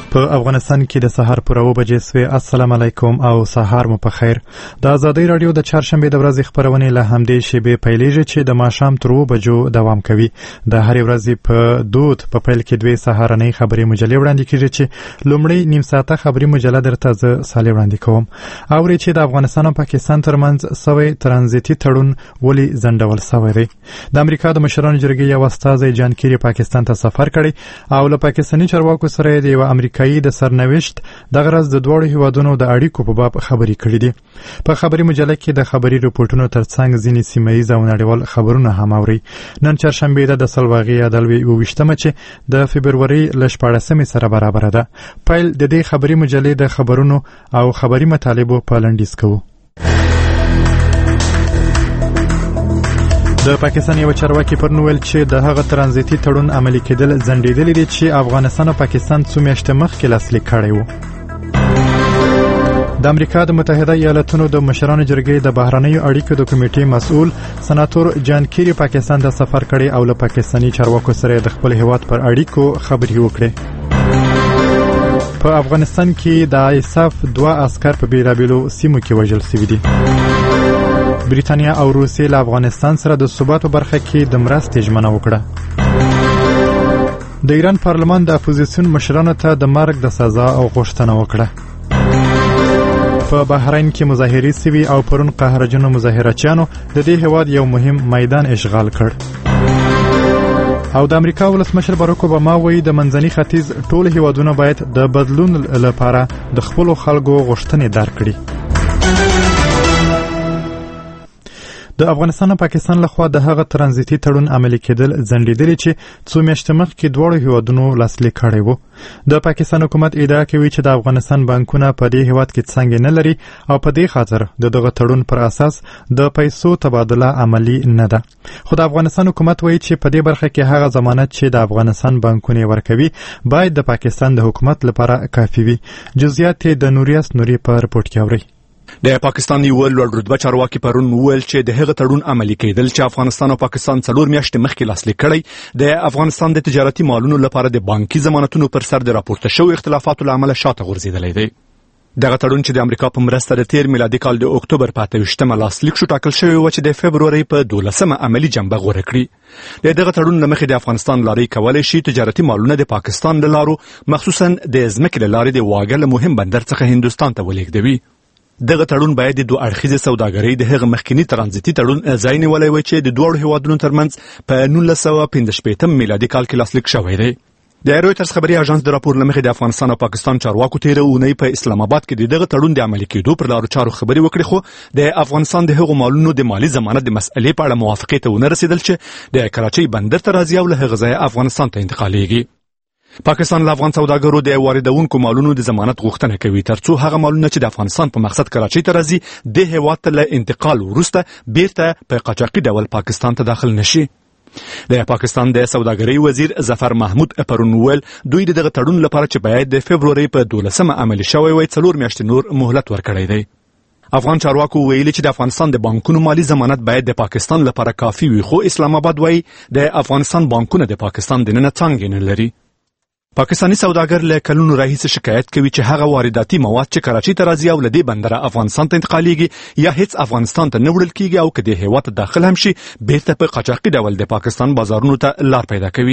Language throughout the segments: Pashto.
په افغانستان کې د سهار پر 9 بجې سوی. السلام علیکم او سهار مو په خیر. د ازادۍ رادیو د چهارشنبه د ورځې خبرونه له همدې شیبې پیلېږي چې د ماښام تر 9 بجو دوام کوي. د هرې ورځې په دود په پیل کې دوه سهارنۍ خبري مجلې وړاندې کیږي چې لومړی نیم ساعته خبري مجله درته زه صالح وړاندې کوم. اوري چې د افغانستان او پاکستان ترمنځ سوي ترانزیتي تړون ولې ځنډول شوی دی. د امریکا د مشرانو جرګې یو استازی جان کیری پاکستان ته سفر کړی او له پاکستاني چارواکو سره د امریکایي د سرنوشت د غرض د دوړو هیوادونو د اړیکو په باب خبري کړې دي. په خبري مجله کې د خبري رپورټونو ترڅنګ ځینې سیمه‌ییز او نړیوال خبرونه هم اوري. نن چهارشنبه د سلواغي عدالوي 28مه چې د فبرورۍ ل 14مې سره برابر ده. پیل د دې خبري مجلې د خبرونو او خبري مطالبو په لنډیز کوو. د پاکستان یو چارواکي پرون ویل چې د هغه ترانزیتي تړون عملي کېدل ځنډېدلی دي چې افغانستان او پاکستان څو میاشتې مخکې لاسلیک کړی و. د امریکا د متحده ایالاتونو د مشرانو جرګې د بهرنیو اړیکو د کمیټې مسؤل سناتور جان کیری پاکستان ته سفر کړی او له پاکستاني چارواکو سره د خپل هیواد پر اړیکو خبرې وکړې. په افغانستان کې د ISAF 2 عسكر په بیلابیلو سیمو کې وژل شوي دي. بریتانیا او روسیې له افغانستان سره د ثبات په برخه کې د مرستې ژمنه وکړه. د ایران پارلمان د اپوزیسیون مشرانو ته د مرګ د سزا او غوښتنه وکړه. په بحرین کې مظاهرې سوي او پرون قهرجنو مظاهرچیانو د دې هیواد یو مهم میدان اشغال کړ. او د امریکا ولسمشر باراک اوباما وایي د منځني ختیځ ټول هیوادونه باید د بدلون لپاره د خپلو خلکو غوښتنې درک کړي. د افغانستان او پاکستان لخوا د هغه ترانزیتي تړون عملي کېدل ځنډېدلی چې څو میاشتې مخکې دواړو هیوادونو لاسلیک کړی و. د پاکستان حکومت ادعا کوي چې د افغانستان بانکونه په دې هیواد کې څنګه نه لري او په دې خاطر د دغه تړون پر اساس د پیسو تبادله عملی نه ده. خو د افغانستان حکومت وایي چې په دې برخه کې هغه ضمانت چې د افغانستان بانکونه ورکوي باید د پاکستان د حکومت لپاره کافي وي. جزئیات د نوریاس نوري په رپورټ کې اوري. د پاکستان یو لوړ رتبه چارواکي پرون ویل چې د هغه تړون عملي کېدل چې افغانستان او پاکستان 4 میاشتې مخکې لاسلیک کړی د افغانستان د تجارتي مالونو لپاره د بانکي ضمانتونو پر سر د راپورته شوی اختلافاتو له امله شاته غورځېدلی دی. دغه تړون چې د امریکا په مرسته د 13 میلادي کال د اکتوبر په 28مه لاسلیک شو ټاکل شوی و چې د فبرورۍ په 12مه عملي جنبه غوره کړي. دغه تړون له مخې د افغانستان لارې کولای شي تجارتي مالونه د پاکستان له لارو مخصوصا د ځمکې له لارې د واګه له مهم بندر څخه هندوستان ته ولېږدوي. دغه تړون باید د دوه اړخیزې سوداګرۍ د هغه مخکنی ترانزیتي تړون ځای نیولی وي چې د دوړو هیوادونو ترمنځ په 1965 میلادي کال کې لاسلیک شوی دی. د رویټرز خبري اژانس د راپور لمخې د افغانستان او پاکستان چارواکو تیره اونۍ په اسلام آباد کې دغه تړون د عملي کېدو پر لارو چارو خبري وکړي، خو د افغانستان د هغو مالونو د مالی ضمانت د مسئلې په اړه موافقې ته ونه رسیدل چې د کراچۍ بندر ته راځي او له هغه ځایه افغانستان ته انتقالیږي. پاکستان له افغان سوداګرو د واردونکو مالونو د ضمانت غوښتنه کوي ترڅو هغه مالونه چې د افغانستان په مقصد کراچۍ ته راځي د هیواد ته له انتقال وروسته بیرته په قاچاقي ډول پاکستان ته داخل نشي. د پاکستان د سوداګرۍ وزیر ظفر محمود پرون ویل دوی دغه تړون لپاره چې باید د فبرورۍ په 12مه عملي شوی وای 4 میاشتې نور مهلت ورکړی دی. افغان چارواکو ویلي چې د افغانستان د بانکونو مالی ضمانت باید د پاکستان لپاره کافي وي، خو اسلام آباد وایي د افغانستان بانکونه د پاکستان دننه څنګه نه لري. پاکستانی سوداګر له کلونو راهیسې شکایت کوي چې هغه وارداتي مواد چې کراچۍ ته راځي او له دې بندره افغانستان ته انتقالیږي یا هیڅ افغانستان ته نه وړل کیږي او که د هیواد ته داخل هم شي بیرته په قاچاقي ډول د پاکستان بازارونو ته لار پیدا کوي.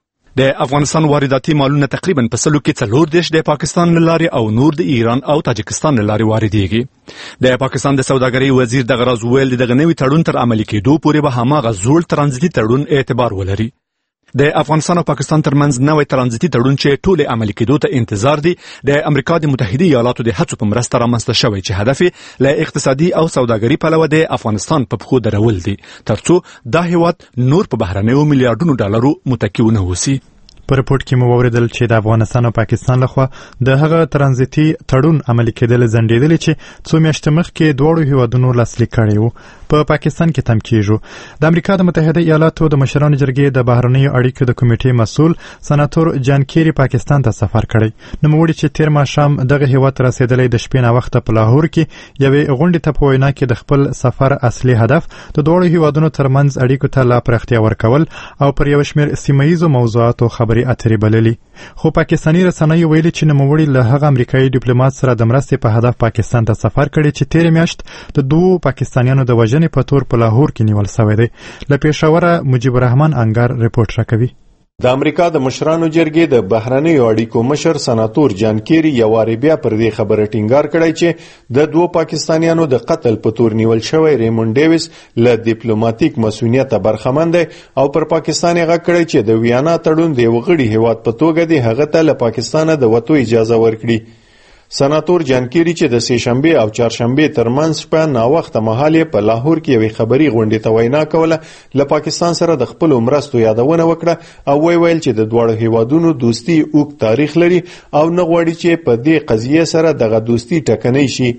د افغانستان وارداتي مالونه تقریبا په 100 کې 4 د پاکستان له لارې او نور د ایران او تاجکستان له لارې واردېږي. د پاکستان د سوداګرۍ وزیر دغه راز ویل دغه نوي تړون تر عملي کېدو پورې به هماغه زوړ ترانزیتي تړون اعتبار ولري. د افغانستان او پاکستان ترمنځ نوې ترانزیتي تړون چې ټول عملي کېدو ته انتظار دي د امریکا د متحده ایالاتو د هڅو په مرسته رامنځته شوی چې هدف یې له اقتصادي او سوداګري پلوه د افغانستان په پښو درول دي ترڅو دا هیواد نور په بهرنیو میلیارډونو ډالرو متکی ونه اوسي. په رپورټ کې مو واوریدل چې د افغانستان او پاکستان لخوا د هغه ترانزیتي تړون عملي کېدل ځنډېدلی چې څو میاشتې مخکې دواړو هیوادونو لاسلیک کړی و. په پاکستان کې تم کېږو. د امریکا د متحده ایالاتو د مشرانو جرګې د بهرنیو اړیکو د کمیټې مسؤل سناتور جان کیری پاکستان ته سفر کړی. نوموړي چې تیر ماښام دغه هیواد ته رسېدلی د شپې ناوخته په لاهور کې یوې غونډې ته په وینا کې د خپل سفر اصلي هدف د دواړو هیوادونو ترمنځ اړیکو ته لا پراختیا ورکول او پر یو شمېر سیمه ییزو موضوعاتو خبرې خبري اترې بللي. خو پاکستاني رسنیو ویلي چې نوموړي له هغه امریکایي ډیپلوماټ سره د مرستې په هدف پاکستان ته سفر کړی چې تېرې میاشت د 2 پاکستانیانو د وژنې په تور په لاهور کې نیول شوی دی. له پېښوره مجيب الرحمن انګار رپورټ راکوي. د امریکا د مشرانو جرګې د بهرنیو اړیکو مشر سناتور جان کیری یو واري بیا پر دې خبره ټینګار کړی چې د 2 پاکستانیانو د قتل په تور نیول شوی ریموند ډیویس له ډیپلوماټیک مسؤلیت برخمن دی او پر پاکستان یې غږ کړی چې د ویانا تړون د وغړي هیواد په توګه دی هغه ته له پاکستانه د وتو اجازه ورکړي. سناتور جان کیری چې د سهشنبه او چهارشنبه ترمنځ په ناوخته مهال په لاهور کې یوې خبري غونډې ته وینا کوله له پاکستان سره د خپل مرستو یادونه وکړه او ویل چې د دوه هیوادونو دوستي اوږد تاریخ لري او نه غواړي چې په دې قضیه سره دغه دوستي ټکنۍ شي.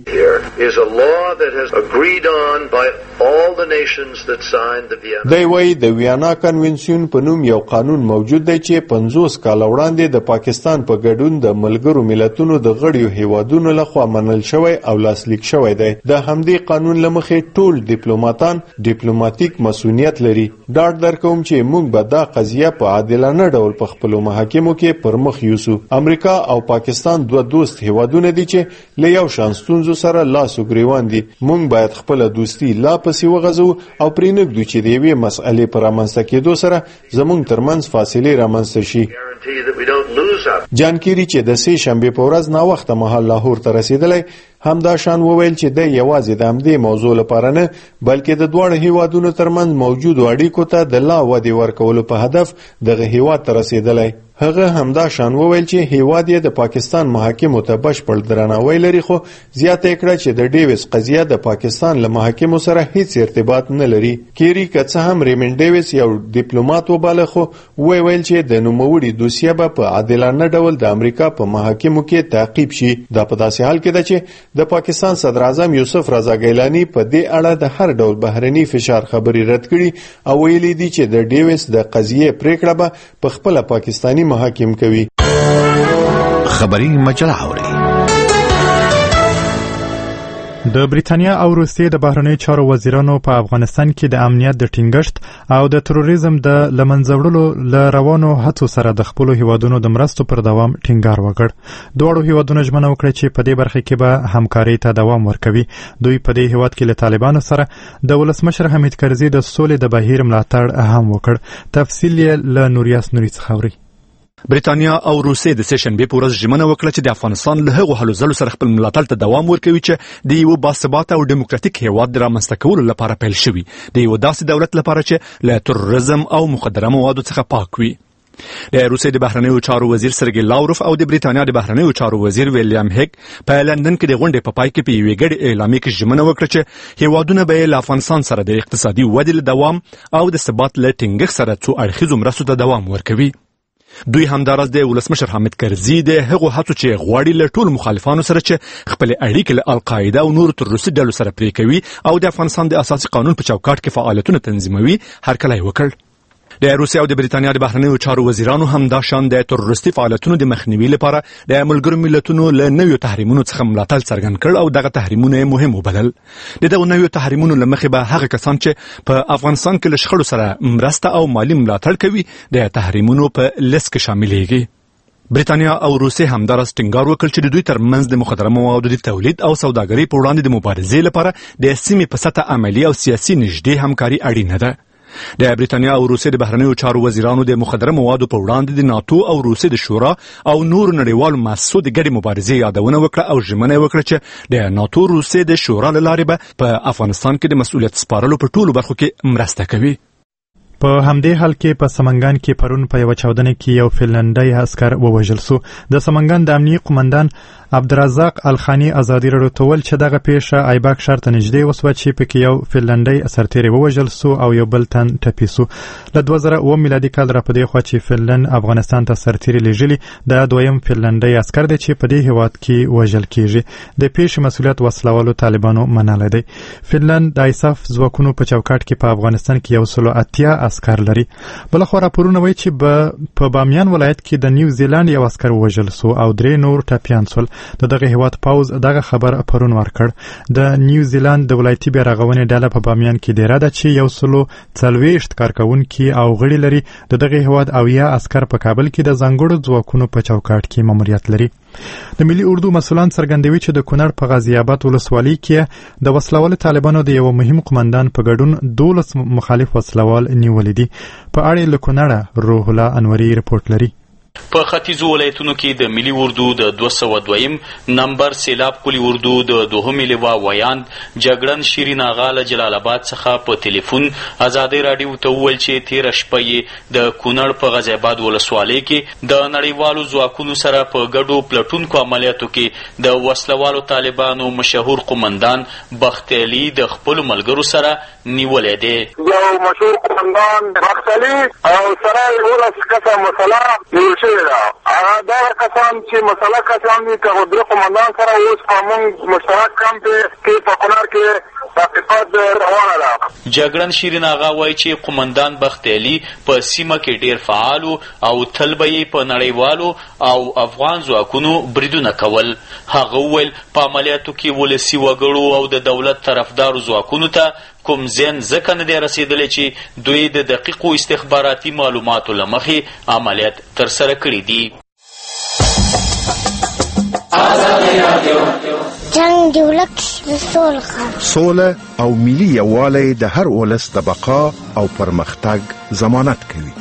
دی وایي د ویانا کنونسیون په نوم یو قانون موجود دی چې 50 کال وړاندې د پاکستان په ګډون د ملګرو ملتونو د غړیو هیوادونو لخوا منل شوی او لاسلیک شوی دی. د همدې قانون لمخې ټول ډیپلوماټان ډیپلوماټیک مسؤلیت لري. ډاډ درکوم چې موږ به دا قضیه په عادلانه ډول په خپل محاکمو کې پر مخ یوسو. امریکا او پاکستان دوه دوست هیوادونه دي چې له یو شان ستونزو سره لاس او ګریوان دي. موږ باید خپل دوستي لا پسې وغځو او پرېنږدو چې د یوې مسئلې پر رامنځته کېدو سره زموږ ترمنځ فاصلې رامنځته شي. جان کیری چې د سه شنبه په ورځ نا وخت مهال لاهور ته رسیدلی همدا شان وویل چې د یوازې د همدې موضوع لپاره نه بلکې د دوه هیوادونو ترمنځ موجود اړیکو ته د لا ودی ورکولو په هدف دغه هیواد ته رسیدلی. هغه همدا شان وویل چې هیواد یې د پاکستان محاکمو ته بشپړ درناوی لري خو زیاته کړه چې د ډیویس قضیه د پاکستان له محاکمو سره هیڅ ارتباط نه لري. کیری که څه هم ریموند ډیویس یو ډیپلوماټ وباله خو ویل چې د نوموړي دوسیه به په عادلانه ډول د امریکا په محاکمو کې تعقیب شي. دا په داسې حال کې ده چې د پاکستان صدر اعظم یوسف رضا ګیلانی په دې اړه د هر ډول بهرني فشار خبري رد کړي او ویلي دي چې د ډیویس د قضیه پریکړه به په خپل پاکستاني محاکم کوي. خبري مجله اوري. د بریتانیا او روسیې د بهرنیو چارو وزیرانو په افغانستان کې د امنیت د ټینګښت او د تروریزم د لمنځه وړلو له روانو هڅو سره د خپلو هیوادونو د مرستو پر دوام ټینګار وکړ. دواړو هیوادونو ژمنه وکړه چې په دې برخه کې به همکاري ته دوام ورکوي. دوی په دې هیواد کې له طالبانو سره د ولسمشر حمید کرزي د سولې د بهیر ملاتړ هم وکړ. تفصیل یې له نوریاس نوري څخه اوري. بریتانیا او روسیې د سهشنبه په ورځ ژمنه وکړه چې د افغانستان له هغو هلو ځلو سره خپل ملاتړ ته دوام ورکوي چې د یو باثباته او ډیموکراتیک هیواد د رامنځته کولو لپاره پیل شوي د یو داسې دولت لپاره چې له تروریزم او مخدره موادو څخه پاک وي. د روسیې د بهرنیو چارو وزیر سرګی لاوروف او د بریتانیا د بهرنیو چارو وزیر ویلیام هیګ په لندن کې د غونډې په پای کې په یوې ګډې اعلامیه کې ژمنه وکړه چې هیوادونه به له افغانستان سره د اقتصادي ودې له دوام او د ثبات له ټینګښت سره څو اړخیزو مرستو ته دوام ورکوي. دوی همداراز د ولسمشر حامد کرزي د هغو هڅو چې غواړي له ټولو مخالفانو سره چې خپل اړیکې له القاعده او نورو تروریستي ډلو سره پرې کوي او د افغانستان د اساسي قانون په چوکاټ کې فعالیتونه تنظیموي هرکلی وکړ. د روسیې او د بریتانیا د بهرنیو چارو وزیرانو هم دا شان د تروریستي فعالیتونو د مخنیوي لپاره د ملګرو ملتونو له نویو تحریمونو څخه ملاتړ څرګند کړ او دغه تحریمونه مهم وبلل. دغه نویو تحریمونو لمخې به هغه کسان چې په افغانستان کې له شخړو سره مرسته او مالی ملاتړ کوي د تحریمونو په لیست کې شاملېږي. بریتانیا او روسیې همداراز ټینګار وکړ چې د دوی ترمنځ د مخدره موادو د تولید او سوداګرۍ په وړاندې د مبارزې لپاره د سیمې په سطح عملي او سیاسي نږدې همکاري اړینه ده. د بریتانیا او روسیې د بهرنیو چارو وزیرانو د مخدره موادو په وړاندې د ناتو او روسیې د شورا او نورو نړیوالو مؤسسو د ګډې مبارزې یادونه وکړه او ژمنه وکړه چې د ناتو روسیې د شورا له لارې به په افغانستان کې د مسؤلیت سپارلو په ټولو برخو کې مرسته کوي. په همدې حال کې په سمنګان کې پرون په یو چاودنه کې یو فنلنډي عسكر ووژل شو. د سمنګان د امنیتي قومندان عبدالرزاق الخانی ازادي راډیو ته ویل چې دغه پیښه ایباک ښار ته نږدې وسوه چې پکې یو فنلنډي سرتیری ووژل شو او یو بل تن ټپي شو. له 2009 میلادي کال را پدې خوا چې فنلند افغانستان ته سرتیری لېږلي د دویم فنلنډي عسكر دی چې په دې هیواد کې وژل کیږي. د پیښې مسؤلیت وسلوالو طالبانو منلی دی. فنلند د ایساف ځواکونو په چوکاټ کې په افغانستان کې 180 عسكر لري. بل خو راپورونه وایي چې په بامیان ولایت کې د نیوزیلند یو عسکر وژل سو او 3 نور ټپیان سول. دغه هیواد پاوز دغه خبر پرون ورکړ. د نیوزیلند د ولایتي بیارغونې ډله په بامیان کې ډیره ده چې 140 کارکونکي او غړي لري. دغه هیواد او یا عسكر په کابل کې د ځانګړو ځواکونو په چوکاټ کې ماموریت لري. د ملي اردو مسؤلان څرګندوي چې د کونړ په غازی آباد ولسوالۍ کې د وسلوال طالبانو د یو مهم قومندان په ګډون 12 مخالف وسلوال نیولې دي. په اړه له کونړه روح الله انوري رپورټ لري. په ختیځو ولایتونو کې د ملي اردو د 202 نمبر سیلاب کلی اردو د 2 لیوا ویان جګړن شیرین آغا له جلال آباد څخه په ټلیفون آزادۍ رادیو ته وویل چې تیر شپه یې د کونړ په غازی آباد ولسوالۍ کې د نړیوالو ځواکونو سره په ګډو پلټونکو عملیاتو کې د وسلوالو طالبانو مشهور قومندان بخت علي د خپل ملګرو سره نیولې دی. یو مشهور قومندان بخت علي او سره ولس کسه مسله هغه دا کسان چې مسله کسان دي که د قومندان سره اوس په موږ مشترک کمپ کې په کونړ کې تحقیقات روانه ده. جګړن شیرین آغا وایي چې قومندان بخت علي په سیمه کې ډیر فعال او تل به یې په نړیوالو او افغان ځواکونو بریدونه کول. هغه وویل په عملیاتو کې ولسي وګړو او د دولت طرفدارو ځواکونو ته کوم زین ځکه نه دی رسېدلی چې دوی د دقیقو استخباراتي معلوماتو له مخې عملیات ترسره کړي دي. جنگ دی ولک سوله او ملي یووالی د هر ولس د بقا او پرمختګ ضمانت کوي.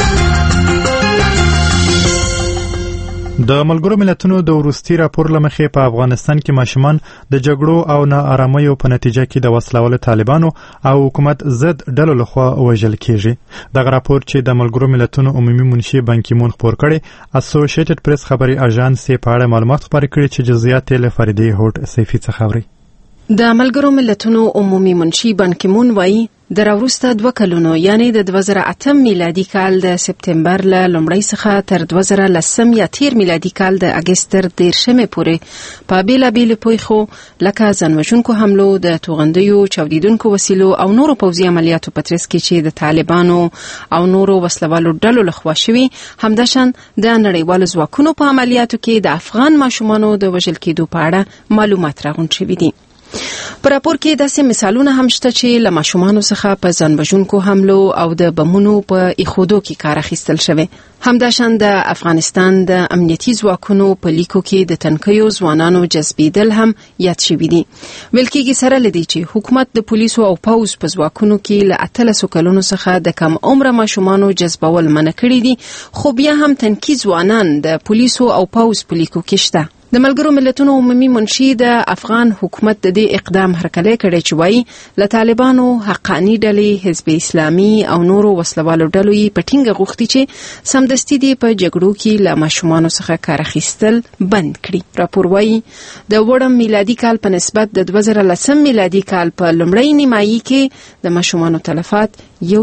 د ملګرو ملتونو د وروستي راپور له مخې په افغانستان کې ماشومان د جګړو او ناارامیو په نتیجه کې د وسلوالو طالبانو او حکومت ضد ډلو لخوا وژل کیږي. دغه راپور چې د ملګرو ملتونو عمومي منشي بان کی مون خپور کړي، اسوسییټډ پریس خبري اژانس یې په اړه معلومات خپاره کړي چې جزئیات یې له فریدي هوټ سیفي څخه اوري. د ملګرو ملتونو عمومي منشي بان کی مون وایي د راوروسته 2 کلونو یعنی د 2008 میلادي کال د سپتمبر له لومړۍ څخه تر 2010 یا تیر میلادي کال د اگستر 13 پورې په بیلابیلو پیښو لکه ځانوژونکو حملو، د توغندیو چاودیدونکو وسیلو او نورو پوځي عملیاتو په ترڅ کې چې د طالبانو او نورو وسلوالو ډلو لخوا شوي، همداشان د نړیوالو ځواکونو په عملیاتو کې د افغان ماشومانو د وژل کېدو په اړه معلومات راغونډ شوي دي. په راپور کې داسې مثالونه هم شته چې له ماشومانو څخه په ځانوژونکو حملو او د بمونو په ایښودو کې کار اخیستل شوی. همداشان د افغانستان د امنیتي ځواکونو په لیکو کې د تنکیو ځوانانو جذبیدل هم یاد شوي دي. ویل کېږي سره لدی چې حکومت د پولیسو او پوځ په ځواکونو کې له 13 کلونو څخه د کم عمره ماشومانو جذبول منع کړي دي، خو بیا هم تنکي ځوانان د پولیسو او پوځ په لیکو کې شته. د ملګرو ملتونو عمومي منشي د افغان حکومت د دې اقدام هرکلی کړی چې وایي له طالبانو، حقاني ډلې، حزب اسلامي او نورو وسلوالو ډلو یې په ټینګه غوښتي چې سمدستي دې په جګړو کې له ماشومانو څخه کار اخیستل بند کړي. راپور وایي د وړم میلادي کال په نسبت د 2010 میلادي کال په لومړۍ نیمایي کې د ماشومانو تلفات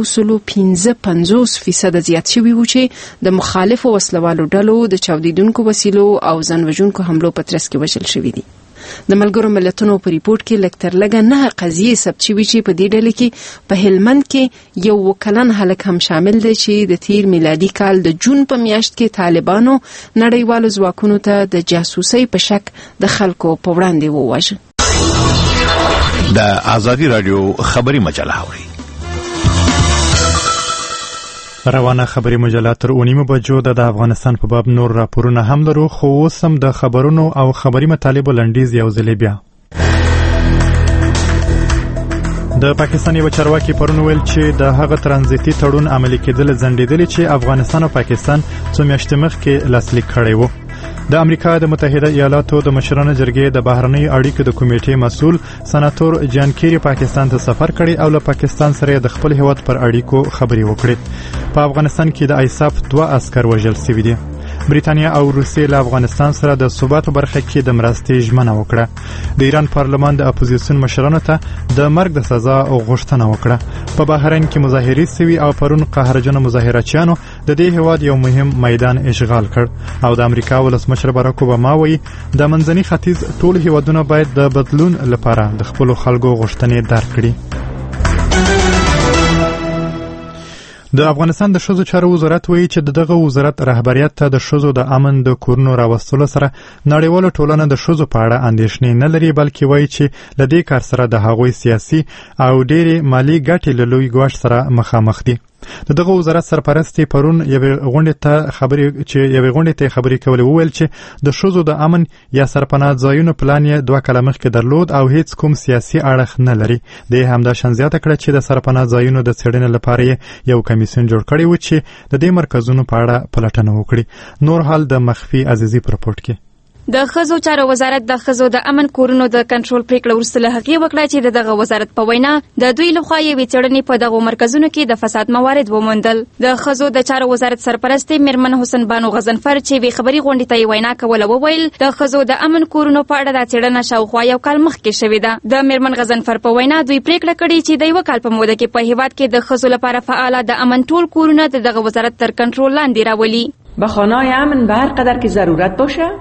155% زیات شوي وو چې د مخالفو وسلوالو ډلو د چاودیدونکو وسیلو او ځانوژونکو حملو په ترڅ کې وژل شوي دي. د ملګرو ملتونو په ریپورت کې لږ تر لږه 9 قضیې ثبت شوي چې په دې ډله کې په هلمند کې یو کلن هلک هم شامل دی چې د تیر میلادي کال د جون په میاشت کې طالبانو نړیوالو ځواکونو ته د جاسوسۍ په شک د خلکو په وړاندې وواژه. د آزادي رادیو خبري مجله اوري. روانه خبري مجله تر 9 بجو د افغانستان په باب نور راپورونه هم لرو، خو اوس هم د خبرونو او خبري مطالبو لنډیز یو ځل بیا. د پاکستان یو چارواکي پرون ویل چې د هغه ترانزیتي تړون عملي کېدل ځنډېدلی چې افغانستان او پاکستان څو میاشتې مخکې لاسلیک کړی و. د امریکا د متحده ایالاتو د مشرانو جرګې د بهرنۍ اړیکو د کمیټې مسؤل سناتور جان کیری پاکستان ته سفر کړی او له پاکستان سره د خپل هیواد پر اړیکو خبرې وکړې. په افغانستان کې د ایساف 2 عسكر وژل شوي دي. بریتانیا او روسیې له افغانستان سره د ثبات برخه کې د مرستې ژمنه وکړه. د ایران پارلمان د اپوزیسیون مشرانو ته د مرګ د سزا غوښتنه وکړه. په بحرین کې مظاهرې سوي او پرون قهرجنو مظاهرچیانو د دې هیواد یو مهم میدان اشغال کړ. او د امریکا ولسمشر باراک اوباما وایي د منځني ختیځ ټول هیوادونه باید د بدلون لپاره د خپل خلکو غوښتنې درک کړي. د افغانستان د ښځو چارو وزارت وایي چې دغه وزارت رهبریت ته د ښځو د امن د کورونو راوستلو سره نړیواله ټولنه د ښځو په اړه اندېښنې نه لري، بلکې وایي چې له دې کار سره د هغوی سیاسي او ډېرې مالي ګټې له لوی ګواښ سره مخامخ دي. دغه وزارت سرپرست پرون یوې غونډې ته خبرې کولې، وویل چې د ښځو د امن یا سرپناه ځایونو پلان یې 2 کاله مخکې درلود او هیڅ کوم سیاسي اړخ نه لري. د همداشان زیاته کړه چې د سرپناه ځایونو د څېړنې لپاره یې یو کمیسیون جوړ کړی و چې د دې مرکزونو په اړه پلټنه وکړي. نور حال د مخفي عزیزي په رپورټ کې. د ښځو چارو وزارت د ښځو د امن کورونو د کنټرول پریکړه وروسته له هغې وکړه چې دغه وزارت په وینا د دوی لخوا یوې څېړنې په دغو مرکزونو کې د فساد موارد وموندل. د ښځو د چارو وزارت سرپرست میرمن حسن بانو غضنفر چې وی خبري غونډې ته یې وینا کوله وویل د ښځو د امن کورونو په اړه د څېړنه شاوخوا 1 کال مخکې شوې ده. د میرمن غضنفر په وینا دوی پریکړه کړې چې د 1 کال په موده کې په هیواد کې د ښځو لپاره فعال د امن ټول کورونه دغه وزارت تر کنټرول لاندې راولي. به خانه‌های امن به هر قدر که ضرورت باشه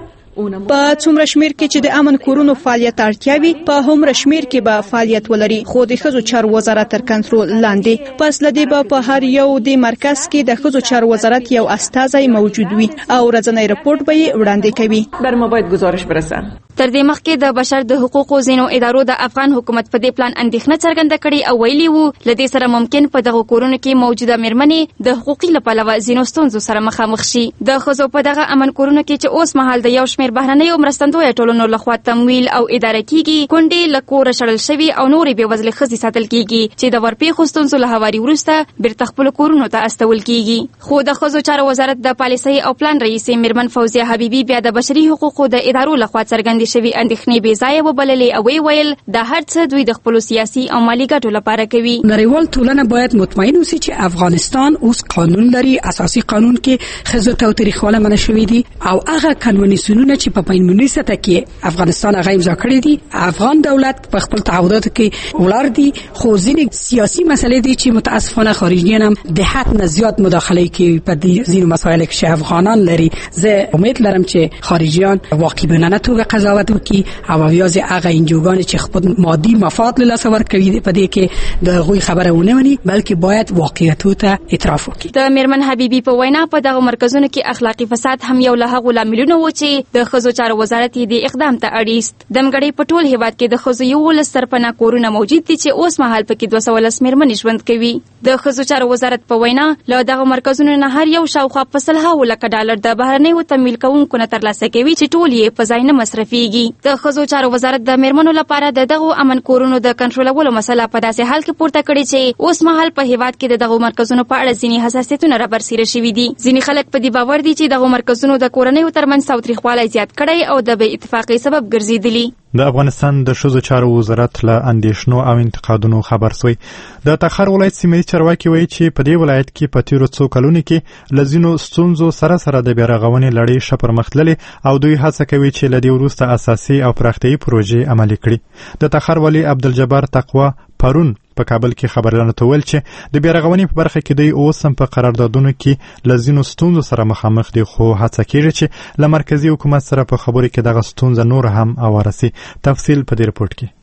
په څومره شمیر کې چې د امن کورونو فعالیت اړتیا وي په هومره شمیر کې به فعالیت ولري، خو د ښځو چارو وزارت تر کنټرول لاندې. پس لدې به په هر یو د مرکز کې د ښځو چارو وزارت یو استازی موجود وي او ورځنی رپورټ به یې وړاندې کوي. بر ما باید گزارش برسه. تر دې مخکې د بشر د حقوقو ځینو ادارو د افغان حکومت په دې پلان اندېښنه څرګنده کړې او ویلي وو لدې سره ممکن په دغه کورونو کې موجوده میرمنې د حقوقي لپاره ځینو ستونزو سره مخامخ شي. د ښځو په دغه امن کورونو کې چې اوس مهال د یو شمېر بهرنیو مرستندویه ټولنو لخوا تمویل او اداره کیږي، کونډې له کوره شړل شوي او نورې بېوزلې ښځې ساتل کیږي چې د ورپېښو ستونزو له هواري وروسته بیرته خپلو کورونو ته استول کیږي. خو د ښځو چارو وزارت د پالیسۍ او پلان رئیسې میرمن فوزیه حبیبي بیا د بشري حقوقو د ادارو لخوا څرګندې شوي اندېښنې بې ځایه وبللې او ویل د هر څه دوی د خپلو سیاسي او مالي ګټو لپاره کوي. نړیوال ټولنه باید مطمئن اوسي چې افغانستان اوس قانون لري، اساسي قانون کې ښځو ته تاریخواله منع شوې دي او هغه کنوانسیونونه چې په بین‌المللي سطح کې افغانستان هغه امضا کړی دي. افغان دولت په خپل تعهداتو کې ولاړ دي، خو ځینې سیاسي مسلې دي چې متاسفانه خارجيان هم د حد نه زیات مداخله کوي په دې ځینو مسایلو کې چې افغانان لري. زه امید لرم چې خارجيان واقعبینانه توګه قضاوت وکړي او یوازې هغه انجوګان چې خپل مادي مفاد له لاسه ورکوي په دې کې د غوي خبره ونه ونی، بلکې باید واقعیتو ته اعتراف وکړي. د میرمن حبیبي په وینا په دغه مرکزونو کې اخلاقی فساد هم یو له هغو لاملونو و چې د ښځو چارو وزارت یې د اقدام ته اړیست. دمګړی په ټول هیواد کې د ښځو 11 سرپناه کورونه موجود دي چې اوس مهال پکې 210 میرمنې ژوند کوي. د ښځو چارو وزارت په وینا له دغه مرکزونو نه هر یو شاوخوا په سلهاوو لکه ډالر د بهرنیو تمویل کوونکو نه ترلاسه کوي چې ټول یې په ځای نه مصرفيږي. د ښځو چارو وزارت د میرمنو لپاره د دغه امن کورونو د کنټرولولو مسله په داسې حال کې پورته کړې چې اوس مهال په هیواد کې د دغه مرکزونو په اړه ځینې حساسیتونه رابرسېره شوي دي. ځینې خلک په دې باور دي چې دغه مرکزونو د کورنیو ترمنځ تاوتریخوالی زیات کړی او د بې اتفاقۍ سبب ګرځېدلي. د افغانستان د ښځو چارو وزارت له اندېښنو او انتقادونو خبر سوی. د تخار ولایت سیمه چارواکي وایي چې په دې ولایت کې په تیرو څو کلونو کې لزینو ستونزو سره د بیارغونې لړۍ ښه پرمختللې او دوی هڅه کوي چې له دې وروسته اساسي او پراختیایي پروژې عملي کړي. د تخار والي عبدالجبار تقوا پرون په کابل کې خبرونه تول چې د بیارغونې په برخه کې دوی اوس هم په قراردادونو کې لزینو ستونزو سره مخامخ دي، خو هڅه کیږي چې له مرکزی حکومت سره په خبرو کې دغه ستونزه نور هم اوارسي. تفصیل په دې رپورټ کې.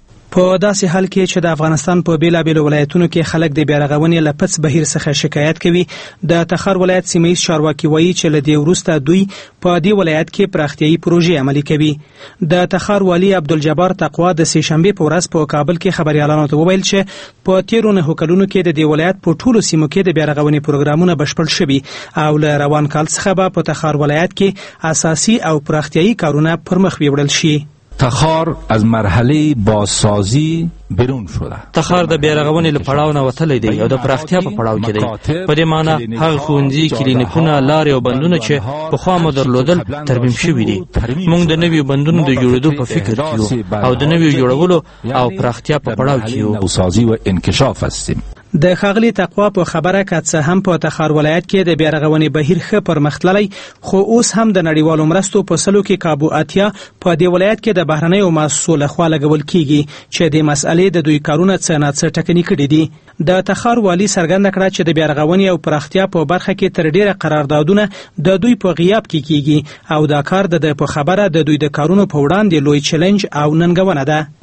په داسې حال کې چې د افغانستان په بیلابیلو ولایتونو کې خلک د بیارغونې له پڅ بهیر څخه شکایت کوي، د تخار ولایت سیمه چارواکي وایي چې له دې وروسته دوی په دې ولایت کې پراختیایي پروژې عملي کوي. د تخار والي عبدالجبار تقوا د سې شنبې په ورځ په کابل کې خبريالانو ته وویل چې په تیرو 9 کلونو کې د دې ولایت په ټولو سیمو کې د بیارغونې پروګرامونه بشپړ شوي او له روان کال څخه به په تخار ولایت کې اساسي او پراختیایي کارونه پرمخ وړل شي. تخار از مرحله بازسازی بیرون شده. تخار د بیارغونې له پړاو نه وتلی دی او د پراختیا په پړاو کې دی. په دې معنی هغه ښوونځي، کلینیکونه، لارې او بندونه چې پخوا مو درلودل ترمیم شوي دي. موږ د نویو بندونو د جوړېدو په فکر کې یو او د نویو جوړولو او پراختیا په پړاو کې یو. بازسازی و انکشاف هستیم. د خاغلی تقوا په خبره کڅه هم په تخار ولایت کې د بیارغونې بهیر ښه پرمختللی، خو اوس هم د نړیوالو مرستو په سلو کې کابو اتیا په دې ولایت کې د بهرنیو مؤسسو لخوا لګول کیږي چې د مسئلې د دوی کارونه څه نه څه ټکني کړي دي. د تخار والی څرګنده کړه چې د بیارغونې او پراختیا په برخه کې تر ډیره قراردادونه د دوی په غیاب کې کیږي او دا کار د په خبره د دوی د کارونو په وړاندې لوی چیلنج او ننګونه ده.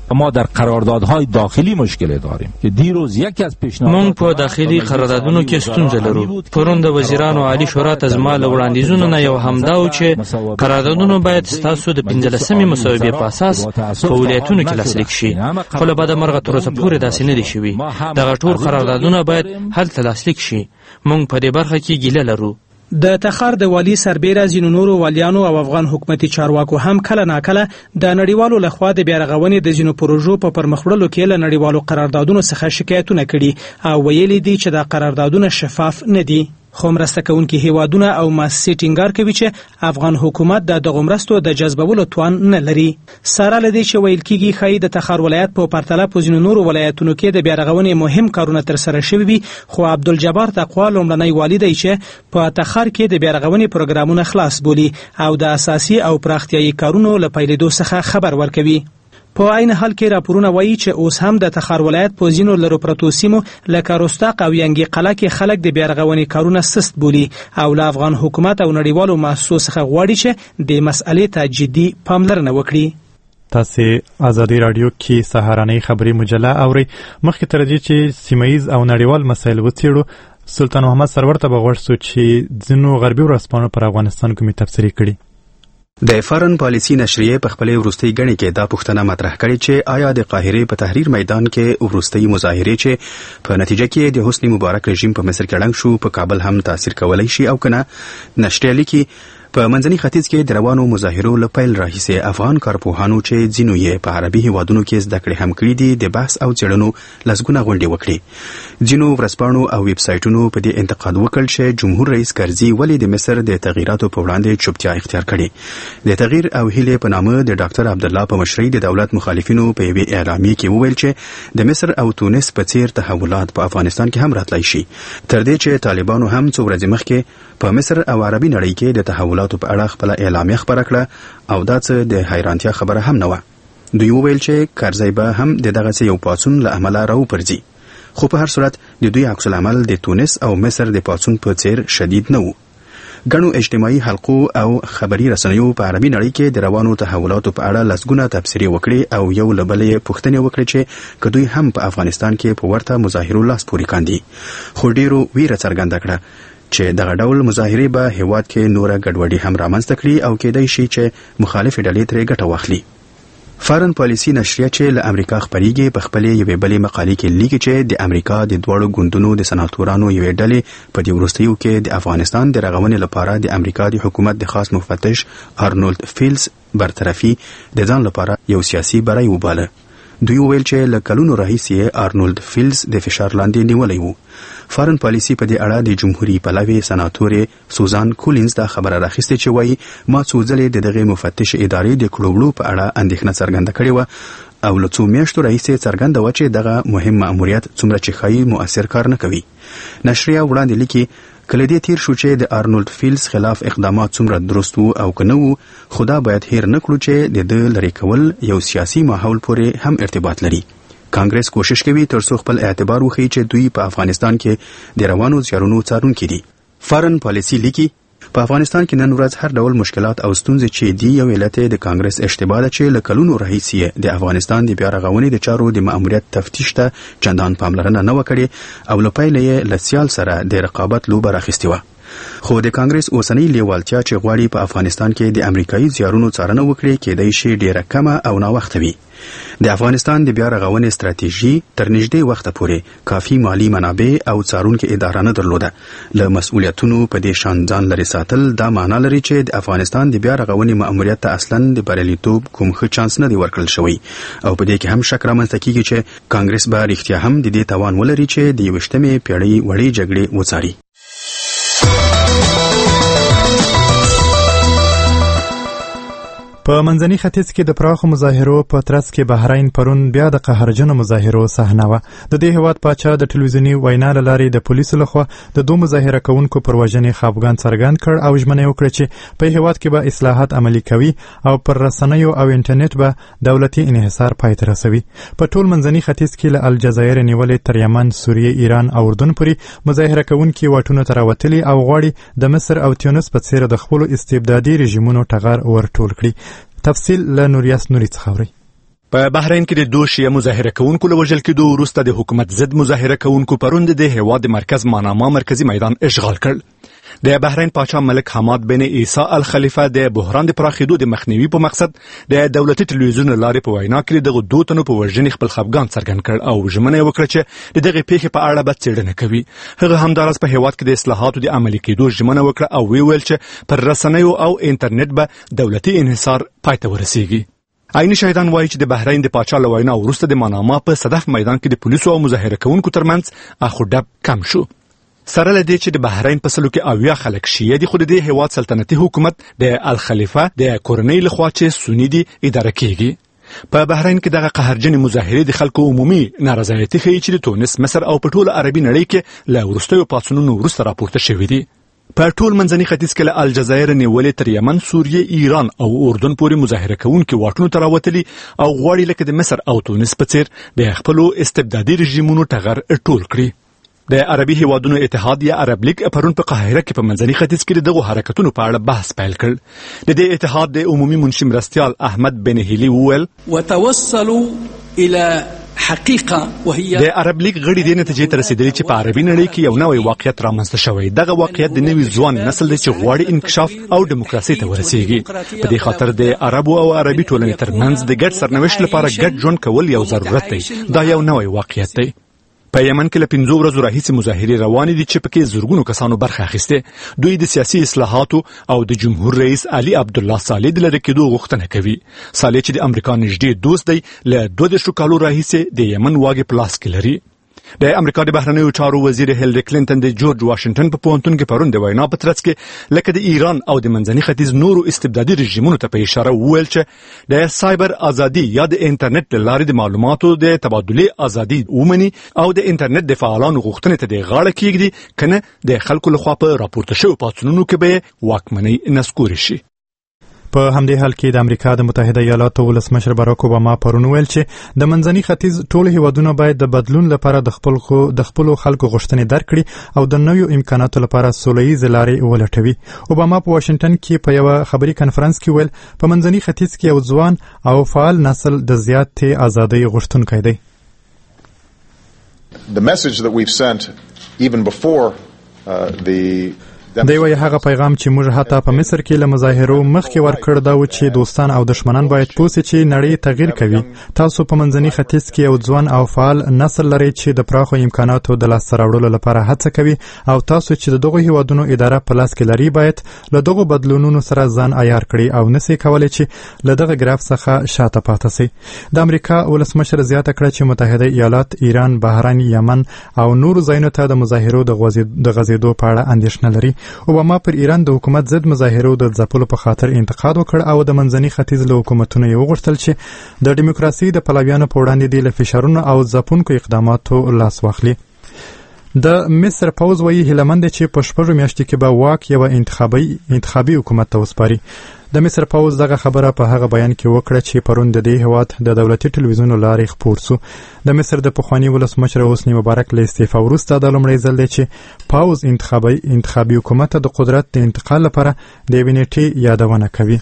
ما در قراردادهای داخلی مشکل داریم که دیروز یکی از پیشنهادات مونږ په داخلي قراردادونو کې ستونزه لرو. پرون د وزیرانو عالی شورا ته زما له وړاندیزونو نه یو همدا و چې قراردادونه باید ستاسو د 15مې مصوبې په اساس په ولایتونو کې لاسلیک شي، خو له بده مرغه تر اوسه پورې داسې نه دي شوي. دغه ټول قراردادونه باید هلته لاسلیک شي. مونږ په دې برخه کې ګیله لرو. د تخار د والی سربیره ځینو نورو والیانو او افغان حکومتي چارواکو هم کله ناکله د نړیوالو لخوا د بیارغونې د ځینو پروژو په پرمخ وړلو کې له نړیوالو قراردادونو څخه شکایتونه کړي او ویلي دي چې د قراردادونه شفاف نه دي. خو مرسته کوونکي هیوادونه او مؤسسې ټینګار کوي چې افغان حکومت د دغو مرستو د جذبولو توان نه لري. سره لدی چې ویل کېږي ښایي د تخار ولایت په پرتله په ځینو نورو ولایتونو کې د بیارغونې مهم کارونه ترسره شوي وي، خو عبدالجبار تقوا لومړنی والی دی چې په تخار کې د بیارغونې پروګرامونه خلاص بولي او د اساسي او پراختیایي کارونو له پیلېدو څخه خبر ورکوي. په عین حال کې راپورونه وایي چې اوس هم د تخار ولایت په ځینو لرو پرتو سیمو لکه رستاق او ینګي قلعه کې خلک د بیارغونې کارونه سست بولي او له افغان حکومت او نړیوالو مؤسسو څخه غواړي چې د مسئلې ته جدي پاملرنه وکړي. تاسې ازادي راډیو کې سهارنۍ خبري مجله اورئ. مخکې تر دې چې سیمهییز او نړیوال مسایل وڅېړو، سلطان محمد سرور ته به غوږ شو چې ځینو غربي ورځپاڼو پر افغانستان کومې تبصرې کړي. د فارن پالیسي نشریه په خپلې وروستۍ غڼې کې دا پوښتنه مطرح کړې چې آیا د قاهرې په تحریر میدان کې وروستۍ مظاهرې چې په نتیجه کې د حسنی مبارک رژیم په مصر کې ړنګ شو په کابل هم تاثیر کولی شي او کنه. نشریه لیکي په منځني ختیځ کې د روانو مظاهرو له پیل راهیسې افغان کارپوهانو چې ځینو یې په عربي هیوادونو کې زده کړې هم کړي دي د بحث او څېړنو لسګونه غونډې وکړي. ځینو ورځپاڼو او ویب سایټونو په دې انتقاد وکړ چې جمهور رئیس کرزي ولې د مصر د تغییراتو په وړاندې چوپتیا اختیار کړي. د تغییر او هیلې په نامه د ډاکټر عبدالله په مشرۍ د دولت مخالفینو په یوې اعلامیې کې وویل چې د مصر او تونس په څیر تحولات په افغانستان کې هم راتلی شي، تر دې چې طالبانو هم څو ورځې مخکې په مصر او عربي نړۍ کې د تحولاتو په اړه خپل اعلامیه خبره کړه او دا څه د حیرانتیا خبره هم نه و. دوی وویل چې کرزی به هم د دغه یو پاڅون له امله راوپرځي، خو په هر صورت د دوی عکس العمل د تونس او مصر د پاڅون په څیر شدید نه و. ګڼو اجتماعي حلقو او خبري رسنیو په عربي نړۍ کې د روانو تحولاتو په اړه لسګونه تبصرې وکړي او یو له بلې پوښتنې وکړي چې که دوی هم په افغانستان کې په ورته مظاهرو لاس پورې کاندي، خو ډیرو ویره څرګنده کړه چې دغه ډول مظاهرې به هیواد کې نوره ګډوډي هم رامنځته کړي او کېدای شي چې مخالفې ډلې ترې ګټه واخلي. فارن پالیسي نشریه چې له امریکا خپریږي په خپلې یوې بلې مقالې کې لیکي چې د امریکا د دواړو ګوندونو د سناتورانو یوې ډلې په دې وروستیو کې د افغانستان د رغونې لپاره د امریکا د حکومت د خاص مفتش آرنولد فیلز برطرفي د ځان لپاره یو سیاسي بری وباله. دوی ویل چې له کلونو راهیسې آرنولد فیلز د فشار لاندې نیولی و. فارن پالیسي په دې اړه د جمهوریت پلوي سناتورې سوزان کولینز دا خبره راخیستې چې وایي ما څو ځلې د دغه مفتش ادارې د کړوړو په اړه اندېښنه څرګنده کړې و او له څو میاشتو راهیسې څرګنده و چې دغه مهم مأموریت څومره چې ښایي مؤثر کار نه کوي. نشریه وړاندې لیکي کله دې تیر شو چې د آرنولد فیلز خلاف اقدامات څومره درست وو او که نه وو، خدا باید هیر نه کړو چې د ده لرې کول یو سیاسي ماحول پورې هم ارتباط لري. کانګرس کوشش کوي ترڅو خپل اعتبار وښیي چې دوی په افغانستان کې د روانو زیارونو څارونکي دي. فارن پالیسي لیکي په افغانستان کې نن ورځ هر ډول مشکلات او ستونزې چې دي یو علت د کانګرس اشتباه ده چې له کلونو راهیسې د افغانستان د بیا رغونې د چارو د مأموریت تفتیش ته چندان پاملرنه نه وکړي او له پیله یې له سیال سره د رقابت لوبه راخیستې وه. خو د کانګرس اوسنۍ لیوالتیا چې غواړي په افغانستان کې د امریکایي زیارونو څارنه وکړي کېدای شي ډیره کمه او ناوخته وي. د افغانستان د بیا رغونې ستراتیژي تر نږدې وخته پورې کافي مالی منابع او څارونکې اداره نه درلوده. له مسؤلیتونو په دې شان ځان لرې ساتل دا معنا لري چې د افغانستان د بیا رغونې مأموریت ته اصلاً د بریالیتوب کوم ښه چانس نه دی ورکړل شوی او په دې کې هم شک رامنځته کیږي چې کانګرس به رښتیا هم د دې توان ولري چې د 21مې پیړۍ وړې جګړې وڅاري. په منځني ختیځ کې د پراخو مظاهرو په ترڅ کې بحرین پرون بیا د قهرجنو مظاهرو صحنه وه. د دې هیواد پاچا د ټلویزیوني وینا له لارې د پولیسو لخوا د دوه مظاهره کوونکو پر وژنې خفګان څرګند کړ او ژمنه یې وکړه چې په هیواد کې به اصلاحات عملي کوي او پر رسنیو او انټرنیټ به دولتي انحصار پای ته رسوي. په ټول منځني ختیځ کې له الجزایر نیولې تر یمن، سوریې، ایران او اردن پورې مظاهره کوونکي واټونو ته راوتلي او غواړي د مصر او تونس په څیر د خپلو استبدادي رژیمونو ټغر ورټول کړي. تفصیل له نوریاس نوري څخه اورئ. په بحرین کې د دوه شیعه مظاهره کوونکو له وژل کېدو وروسته د حکومت ضد مظاهره کوونکو پرون د هېواد مرکز ماناما مرکزی میدان اشغال کړ. د بحرین پاچا ملک حماد بن عیسی الخلیفه د بحران د پراخېدو د مخنیوي په مقصد د دولتي تلویزیون لارې په وینا کې دغه دوه تنو په وژنې خپل خفګان څرګند کړ او ژمنه یې وکړه چې د دغه پیښې په اړه به څېړنه کوي. هغه همداراز په هېواد کې د اصلاحاتو د عملي کېدو ژمنه وکړه او ویل چې پر رسنیو او انټرنیټ به دولتي انحصار پای ته ورسیږي. عیني شاهدان وایي چې د بحرین د پاچا له وینا وروسته د ماناما په صدف میدان کې د پولیسو او مظاهره کوونکو ترمنځ اخوډب کم شو. سره له دې چې د بحرین په سلو کې 80 خلک شیعه دي، خو د دې هېواد سلطنتي حکومت د الخلیفه د کورنۍ لخوا چې سني دي اداره کیږي. په بحرین کې دغه قهرجن مظاهرې د خلکو عمومي نارضایتي ښیي چې د تونس، مصر او په ټوله عربي نړۍ کې له وروستیو پاڅونونو وروسته راپورته شوي دي. په ټول منځني ختیځ کې له الجزایر نیولې تر یمن، سوریې، ایران او اردن پورې مظاهره کوونکي واټونو ته راوتلي او غواړي لکه د مصر او تونس په څیر د خپلو استبدادي رژیمونو ټغر ټول کړي. د عربي هیوادونو اتحاد یا عرب لیگ پرون په قاهره کې په منځني ختیځ کې دغه حرکتونو په اړه بحث پیل کړ. د دې اتحاد د عمومي منشي مرستیال احمد بن هیلی وویل وتوصلوا الى حقیقه وهي د عرب لیگ غړي د نتیجې ته رسیدلي چې په عربي نړۍ کې یو نوی واقعیت رامنځته شوی. دغه واقعیت د نوي ځوان نسل دی چې غواړي انکشاف او دیموکراسي ته ورسیږي. په دې خاطر د عربو او عربي ټولنې ترمنځ د ګډ سرنوشت لپاره ګډ ژوند کول یو ضرورت دی. دا یو نوی واقعیت دی. په یمن کې له 5 ورځو راهیسې مظاهرې روانې دي چې پکې زرګونو کسانو برخه اخیسته. دوی د سیاسي اصلاحاتو او د جمهور رئیس علي عبدالله صالح د لرې کېدو غوښتنه کوي. صالح چې د امریکا نږدې دوست دی، له 22 کالو راهیسې د یمن واګې په لاس کې لري. د امریکا د بهرنیو چارو وزیر هیلری کلینټن د جورج واشنگټن په پوهنتون کې پرون د وینا په ترڅ کې لکه د ایران او د منځني ختیځ نورو استبدادي رژیمونو ته په اشاره وویل چې د سایبر ازادي یا د انټرنیټ له لارې د معلوماتو د تبادلې ازادي ومني او د انټرنیټ د فعالانو غوښتنې ته د غاړه کېږدي، کنه د خلکو لخوا په راپورته شویو پاڅونونو کې به واکمنۍ نسکوري شي. په همدې حال کې د امریکا د متحده ایالاتو ولسمشر باراک اوباما پرون ویل چې د منځني ختیځ ټول هیوادونه باید د بدلون لپاره د خپلو خلکو غوښتنې درک کړي او د نویو امکاناتو لپاره سولهییزې لارې ولټوي. اوباما په واشنگټن کې په یوه خبري کنفرانس کې ویل په منځني ختیځ کې یو ځوان او فعال نسل د زیاتې ازادۍ غوښتونکی دی. The message that we've sent even before دی وایي هغه پیغام چې موږ حتی په مصر کې له مظاهرو مخکې ورکړ دا و چې دوستان او دشمنان باید پوه سي چې نړۍ تغییر کوي. تاسو په منځني ختیځ کې یو ځوان او فعال نسل لرئ چې د پراخو امکاناتو د لاسته راوړلو لپاره هڅه کوي او تاسو چې د دغو هیوادونو اداره په لاس کې لري باید له دغو بدلونونو سره ځان عیار کړي او نسي کولی چې له دغه ګراف څخه شاته پاتې سي. د امریکا ولسمشر زیاته کړه چې متحده ایالات، ایران، بحرین، یمن او نورو ځایونو ته د مظاهرو د غځېدو په اړه اندېښنه لري. اوباما پر ایران د حکومت ضد مظاهرو د ځپلو په خاطر انتقاد وکړ او د منځني ختیځ له حکومتونو یې وغوښتل چې د دیموکراسي د پلویانو په وړاندې دې له فشارونو او ځپونکو اقداماتو لاس واخلي. د مصر پوځ وایي هیلهمند دی چې په 6 میاشتو کې به واک یوه انتخابي حکومت ته وسپاري. د مصر پوځ دغه خبره په هغه بیان کې وکړه چې پرون د دې هیواد د دولتي تلویزیون لارې خپور سو. د مصر د پخواني ولسمشر حسني مبارک له استعفا وروسته د لومړي ځل دی چې پوځ انتخابي حکومت د قدرت د انتقال لپاره د یوې نیټې یادونه کوي.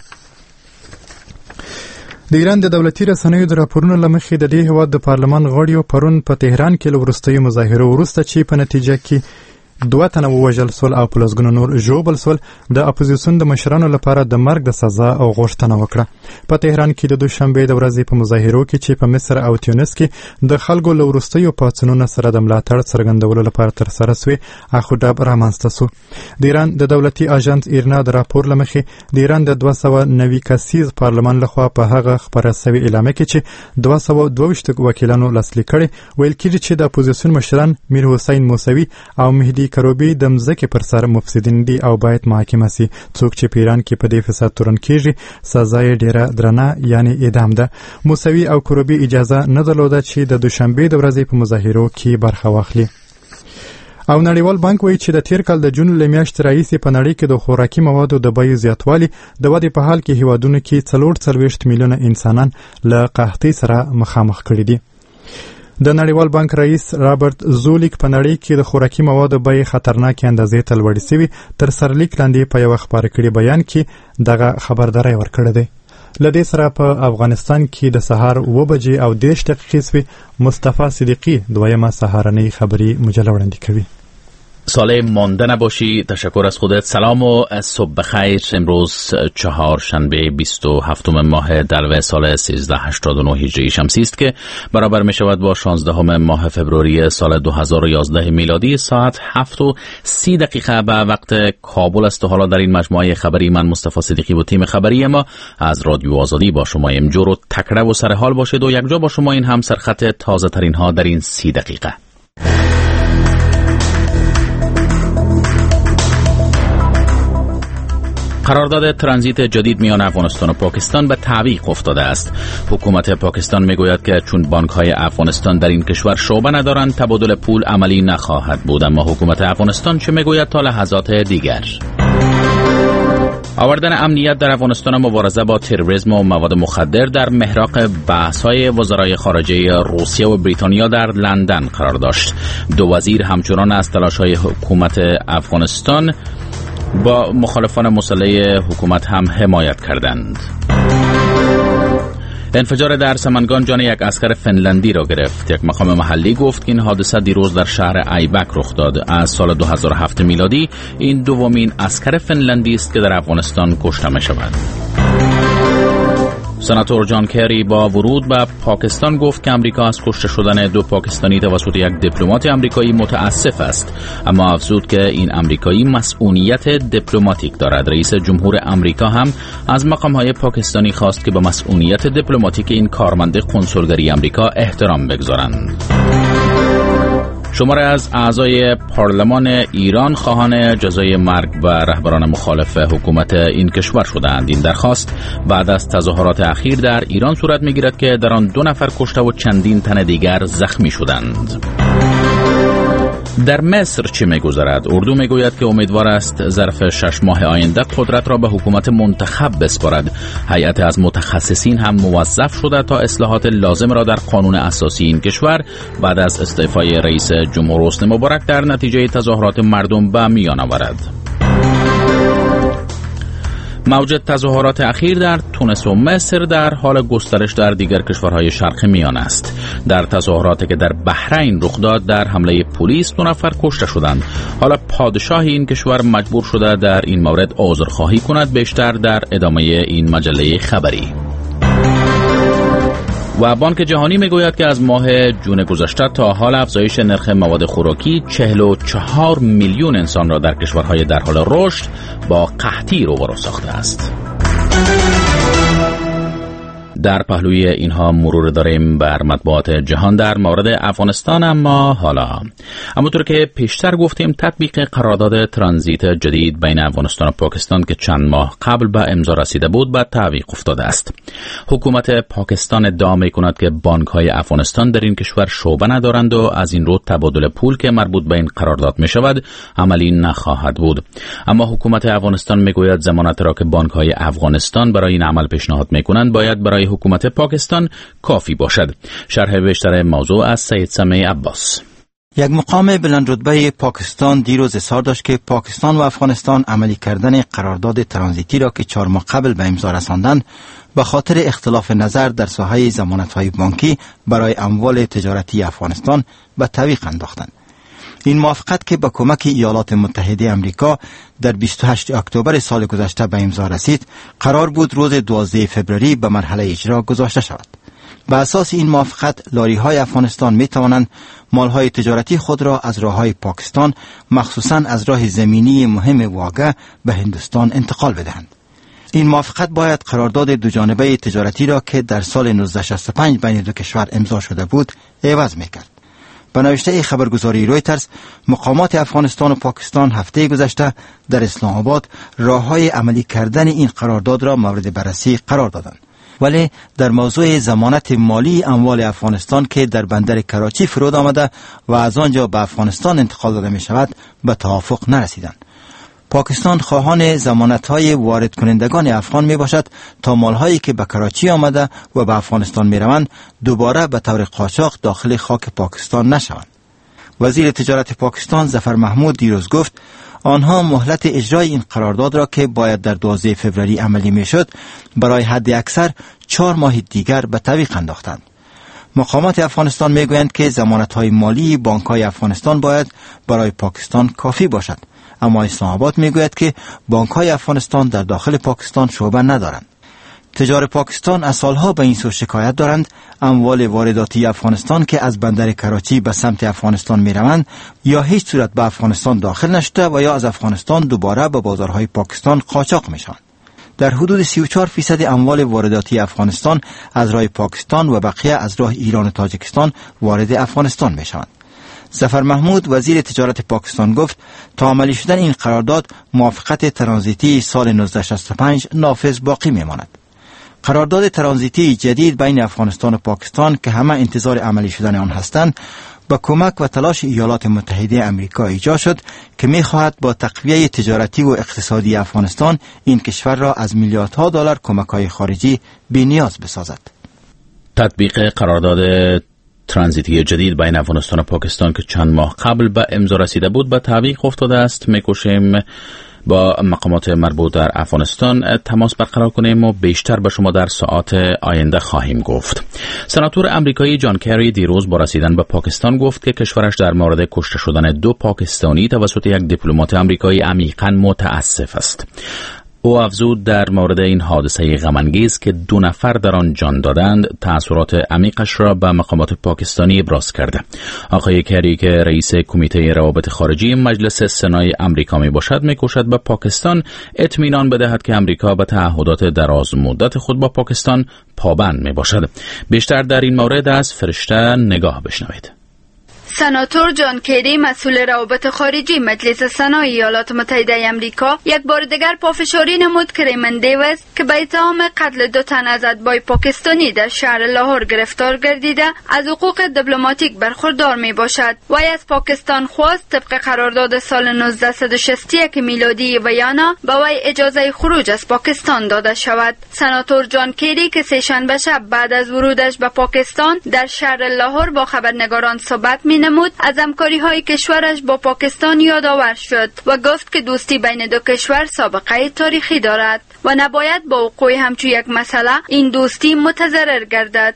د ایران د دولتي رسنیو د راپورونو له مخې د دې هیواد د پارلمان غړیو پرون په تهران کې له وروستیو مظاهرو وروسته چې په نتیجه کې 2 تنه ووژل سول او په لسګونو نور ژوبل سول د اپوزیسیون د مشرانو لپاره د مرګ د سزا او غوښتنه وکړه. په تهران کې د دوشنبه د ورځې په مظاهرو کې چې په مصر او تونس کې د خلکو له وروستیو پاڅونونو سره د ملاتړ څرګندولو لپاره ترسره سوی اخوډب رامنځته سو. د ایران د دولتي اژانس ایرنا د راپور له مخې د ایران د 290 کسیز پارلمان لخوا په هغه خبره سوی اعلامیه کې چې 222 وکیلانو لاسلیک کړي ویل کېږي چې د اپوزیسیون مشران میر حسین موسوي او مهدي کروبي د مځکې پر سر مفسدین دي او باید محاکمه سي. څوک چې په ایران کې په دې فساد تورن کېږي سزا یې ډیره درنه یعنی اعدام ده. موسوي او کروبي اجازه نه درلوده چې د دوشنبه د ورځې په مظاهرو کې برخه واخلي. او نړیوال بانک وایي چې د تیر کال د جون له میاشتې راهیسې په نړۍ کې د خوراکي موادو د بیو زیاتوالي د ودې په حال کې هیوادونو کې 44 میلیونه انسانان له قحطۍ سره مخامخ کړي دي. د نړیوال بانک رئیس رابرټ زولیک په نړۍ کې د خوراکي موادو بیې خطرناکې اندازې ته لوړې سوي تر سرلیک لاندې په یو خبري کړي بیان کې دغه خبرداري ورکړه دی. لدې سره په افغانستان کې د سهار 7:10 مصطفی صدیقی دویمه سهارنی خبری مجله وړاندې کوي. سالم مانده نباشی. تشکر از خودت. سلام و صبح بخیر. امروز چهارشنبه 27 ماه دلو سال 1389 هجری شمسی است که برابر می شود با 16 ماه فوریه سال 2011 میلادی. ساعت 7:30 به وقت کابل است و حالا در این مجموعه خبری من مصطفی صدیقی و تیم خبری ما از رادیو آزادی با شما امجور و تکره و سر حال باشید و یک جا با شما این هم سرخط تازه ترین ها در این 30 دقیقه. قرارداد ترانزیت جدید میان افغانستان و پاکستان به تعویق افتاده است. حکومت پاکستان میگوید که چون بانک‌های افغانستان در این کشور شعبه ندارند تبادل پول عملی نخواهد بود، اما حکومت افغانستان چه میگوید تا لحظات دیگر. آوردن امنیت در افغانستان و مبارزه با تروریسم و مواد مخدر در محراق بحث‌های وزرای خارجه روسیه و بریتانیا در لندن قرار داشت. دو وزیر همچنان از تلاش‌های حکومت افغانستان با مخالفان مسلح حکومت هم حمایت کردند. انفجار در سمنگان جان یک عسکر فنلندی را گرفت. یک مقام محلی گفت که این حادثه دیروز در شهر ایبک رخ داد. از سال 2007 میلادی این دومین عسکر فنلندی است که در افغانستان کشته می شود. سناتور جان کری با ورود به پاکستان گفت که امریکا از کشته شدن دو پاکستانی توسط یک دیپلمات آمریکایی متاسف است، اما افزود که این آمریکایی مسئولیت دیپلماتیک دارد. رئیس جمهور امریکا هم از مقام‌های پاکستانی خواست که به مسئولیت دیپلماتیک این کارمند قنصلگری آمریکا احترام بگذارند. شماره از اعضای پارلمان ایران خواهان جزای مرگ به رهبران مخالف حکومت این کشور شدند. این درخواست بعد از تظاهرات اخیر در ایران صورت می‌گیرد که در آن 2 نفر کشته و چندین تن دیگر زخمی شدند. در مصر چه می‌گذرد؟ اردو میگوید که امیدوار است ظرف 6 ماه آینده قدرت را به حکومت منتخب بسپارد. هیئت از متخصصین هم موظف شده تا اصلاحات لازم را در قانون اساسی این کشور بعد از استعفای رئیس جمهور حسنی مبارک در نتیجه تظاهرات مردم به میان آورد. موج تظاهرات اخیر در تونس و مصر در حال گسترش در دیگر کشورهای شرق میانه است. در تظاهراتی که در بحرین رخ داد در حمله پلیس 2 نفر کشته شدند. حالا پادشاه این کشور مجبور شده در این مورد عذرخواهی کند. بیشتر در ادامه این مجله خبری. و بانک جهانی میگوید که از ماه جون گذشته تا حال افزایش نرخ مواد خوراکی 44 میلیون انسان را در کشورهای در حال رشد با قحطی روبرو ساخته است. در پهلوی اینها مرور داریم بر مطبوعات جهان در مورد افغانستان. اما حالا همونطور که پیشتر گفتیم تطبیق قرارداد ترانزیت جدید بین افغانستان و پاکستان که چند ماه قبل به امضا رسیده بود به تعویق افتاده است. حکومت پاکستان ادعا می‌کند که بانک‌های افغانستان در این کشور شعبه ندارند و از این رو تبادل پول که مربوط به این قرارداد می‌شود عملی نخواهد بود. اما حکومت افغانستان می‌گوید ضمانت را که بانک‌های افغانستان برای این عمل پیشنهاد می‌کنند باید برای حکومت پاکستان کافی باشد. شرح بیشتر موضوع از سید سمیع عباس. یک مقام بلند رتبه پاکستان دیروز اظهار داشت که پاکستان و افغانستان عملی کردن قرارداد ترانزیتی را که 4 ماه قبل به امضا رساندند به خاطر اختلاف نظر در ساحه ضمانت‌های بانکی برای اموال تجارتی افغانستان به تعویق انداختند. این موافقت که با کمک ایالات متحده آمریکا در 28 اکتبر سال گذشته به امضا رسید، قرار بود روز 12 فوریه به مرحله اجرا گذاشته شود. به اساس این موافقت لاری‌های افغانستان می توانند مال‌های تجارتی خود را از راه‌های پاکستان مخصوصاً از راه زمینی مهم واگه به هندوستان انتقال بدهند. این موافقت باید قرارداد دوجانبه تجارتی را که در سال 1965 بین دو کشور امضا شده بود عوض می‌کرد. به نوشته خبرگزاری رویترز، مقامات افغانستان و پاکستان هفته گذشته در اسلام آباد راه‌های عملی کردن این قرارداد را مورد بررسی قرار دادند. ولی در موضوع ضمانت مالی اموال افغانستان که در بندر کراچی فرود آمده و از آنجا به افغانستان انتقال داده می شود به توافق نرسیدند. پاکستان خواهان ضمانت‌های وارد کنندگان افغان می باشد تا مال‌هایی که به کراچی آمده و به افغانستان می روند دوباره به طور قاچاق داخل خاک پاکستان نشوند. وزیر تجارت پاکستان ظفر محمود دیروز گفت آنها مهلت اجرای این قرارداد را که باید در 12 فوریه عملی میشد برای حد اکثر 4 ماه دیگر به تعویق انداختند. مقامات افغانستان میگویند که ضمانت‌های مالی بانک‌های افغانستان باید برای پاکستان کافی باشد، اما اسلام آباد میگوید که بانک‌های افغانستان در داخل پاکستان شعبه ندارند. تجار پاکستان از سالها به این سو شکایت دارند اموال وارداتی افغانستان که از بندر کراچی به سمت افغانستان میروند یا هیچ صورت به افغانستان داخل نشده و یا از افغانستان دوباره به بازارهای پاکستان قاچاق میشوند. در حدود 34% اموال وارداتی افغانستان از راه پاکستان و بقیه از راه ایران و تاجیکستان وارد افغانستان میشوند. ظفر محمود وزیر تجارت پاکستان گفت تا عملی شدن این قرارداد موافقت ترانزیتی سال 1965 نافذ باقی میماند. قرارداد ترانزیتی جدید بین افغانستان و پاکستان که همه انتظار عملی شدن آن هستند با کمک و تلاش ایالات متحده آمریکا ایجاد شد که می‌خواهد با تقویت تجارتی و اقتصادی افغانستان این کشور را از میلیاردها دلار کمک‌های خارجی بی‌نیاز بسازد. تطبیق قرارداد ترانزیتی جدید بین افغانستان و پاکستان که چند ماه قبل به امضا رسیده بود به تعویق افتاده است. می‌کوشیم با مقامات مربوط در افغانستان تماس برقرار کنیم و بیشتر به شما در ساعات آینده خواهیم گفت. سناتور امریکایی جان کری دیروز با رسیدن به پاکستان گفت که کشورش در مورد کشته شدن 2 پاکستانی توسط یک دیپلمات امریکایی عمیقاً متاسف است. او افزود در مورد این حادثه غم‌انگیز که 2 نفر در آن جان دادند تأثیرات عمیقش را به مقامات پاکستانی ابراز کرده. آقای کری که رئیس کمیته روابط خارجی مجلس سنای امریکا می باشد می‌کوشد به پاکستان اطمینان بدهد که امریکا به تعهدات دراز مدت خود با پاکستان پابند می باشد. بیشتر در این مورد از فرشته نگاه بشنوید. سناتور جان کری مسئول روابط خارجی مجلس سنای ایالات متحده آمریکا یک بار دیگر پافشاری نمود که ریمن دیویس که به اتهام قتل 2 تن از اتباع پاکستانی در شهر لاهور گرفتار گردیده از حقوق دیپلماتیک برخوردار می باشد. وی از پاکستان خواست طبق قرارداد سال 1961 میلادی ویانا به وی اجازه خروج از پاکستان داده شود. سناتور جان کری که سه‌شنبه شب بعد از ورودش به پاکستان در شهر لاهور با خبرنگاران صحبت نمود از همکاری‌های کشورش با پاکستان یادآور شد و گفت که دوستی بین 2 کشور سابقه تاریخی دارد و نباید با وقوع همچون یک مسئله این دوستی متضرر گردد.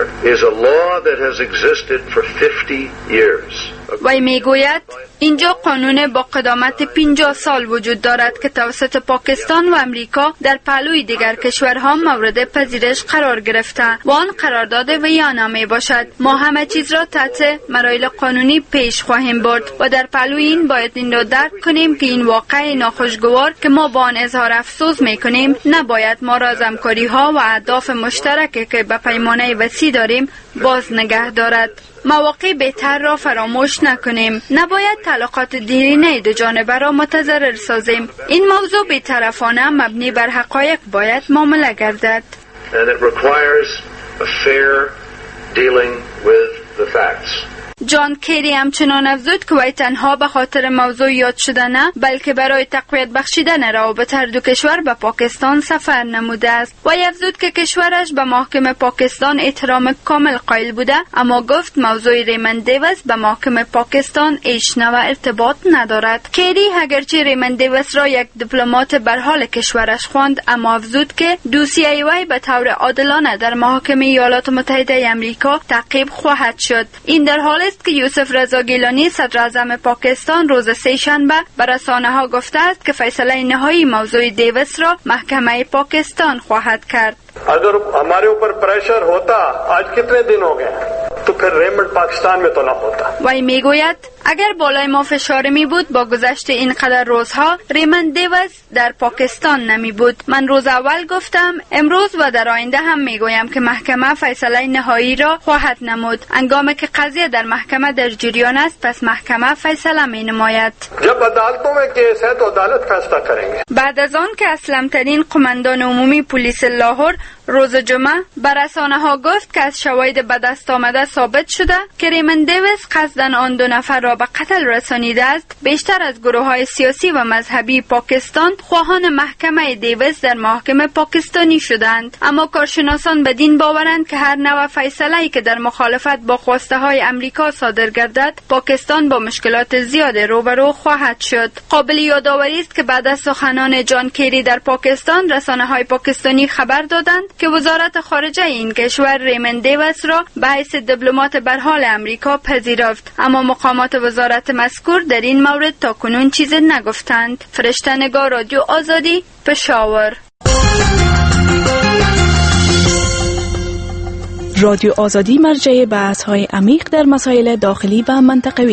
وی میگوید اینجا قانون با قدامت 50 سال وجود دارد که توسط پاکستان و امریکا در پهلوی دیگر کشورها مورد پذیرش قرار گرفته و آن قرارداد ویانا می باشد. ما همه چیز را تحت مراحل قانونی پیش خواهیم برد و در پهلوی این باید این را درک کنیم که این واقع ناخوشگوار که ما با آن اظهار افسوس می کنیم نباید ما را از همکاری‌ها و اهداف مشترکی که به پیمانه وسیع داریم باز نگه دارد. مواقع بهتر را فراموش نکنیم. نباید تعلقات دیرینه 2 جانبه را متضرر سازیم. این موضوع بی‌طرفانه مبنی بر حقایق باید معامله گردد. جان کری همچنان افزود که وی تنها به خاطر موضوع یاد شده نه بلکه برای تقویت بخشیدن روابط هر 2 کشور به پاکستان سفر نموده است. وی افزود که کشورش به محکمه پاکستان احترام کامل قائل بوده اما گفت موضوع ریمن دیویس به محکمه پاکستان هیچ نوع ارتباط ندارد. کری اگرچه ریمن دیویس را یک دیپلمات برحال کشورش خواند اما افزود که دوسیه وی به طور عادلانه در محاکم ایالات متحده آمریکا تعقیب خواهد شد. این در حال است که یوسف رضا گیلانی صدر اعظم پاکستان روز سه‌شنبه به رسانه‌ها گفته است که فیصله نهایی موضوع دیویس را محکمه پاکستان خواهد کرد. اگر हमारे ऊपर प्रेशर होता आज कितने दिन हो गए तो फिर रेमंड पाकिस्तान में तो ना होता. وی میگوید اگر بالای ما فشار می بود با گذشت اینقدر روزها ریمن دیویس در پاکستان نمی بود. من روز اول گفتم امروز و در آینده هم میگویم که محکمه فیصله نهایی را خواهد نمود. انگامی که قضیه در محکمه در جریان است پس محکمه فیصله می نماید. जब अदालतों में केस है तो अदालत फैसला करेंगे. بعد از آن که اسلم ترین قماندان عمومی پلیس لاهور روز جمعه بر رسانه‌ها گفت که از شواهد به دست آمده ثابت شده که ریموند دیویس قصداً آن 2 نفر را به قتل رسانیده است. بیشتر از گروه‌های سیاسی و مذهبی پاکستان خواهان محکمه دیویس در محاکم پاکستانی شدند، اما کارشناسان بدین باورند که هر نوع فیصله‌ای که در مخالفت با خواسته‌های امریکا صادر گردد، پاکستان با مشکلات زیاد روبرو خواهد شد. قابل یادآوری است که بعد از سخنان جان کری در پاکستان، رسانه‌های پاکستانی خبر دادند که وزارت خارجه این کشور ریموند دیویس را به حیث دیپلمات برحال امریکا پذیرفت، اما مقامات وزارت مذکور در این مورد تاکنون چیزی نگفتند. فرشته نگار، رادیو آزادی، پشاور. رادیو آزادی مرجع بحث‌های عمیق در مسائل داخلی و منطقوی.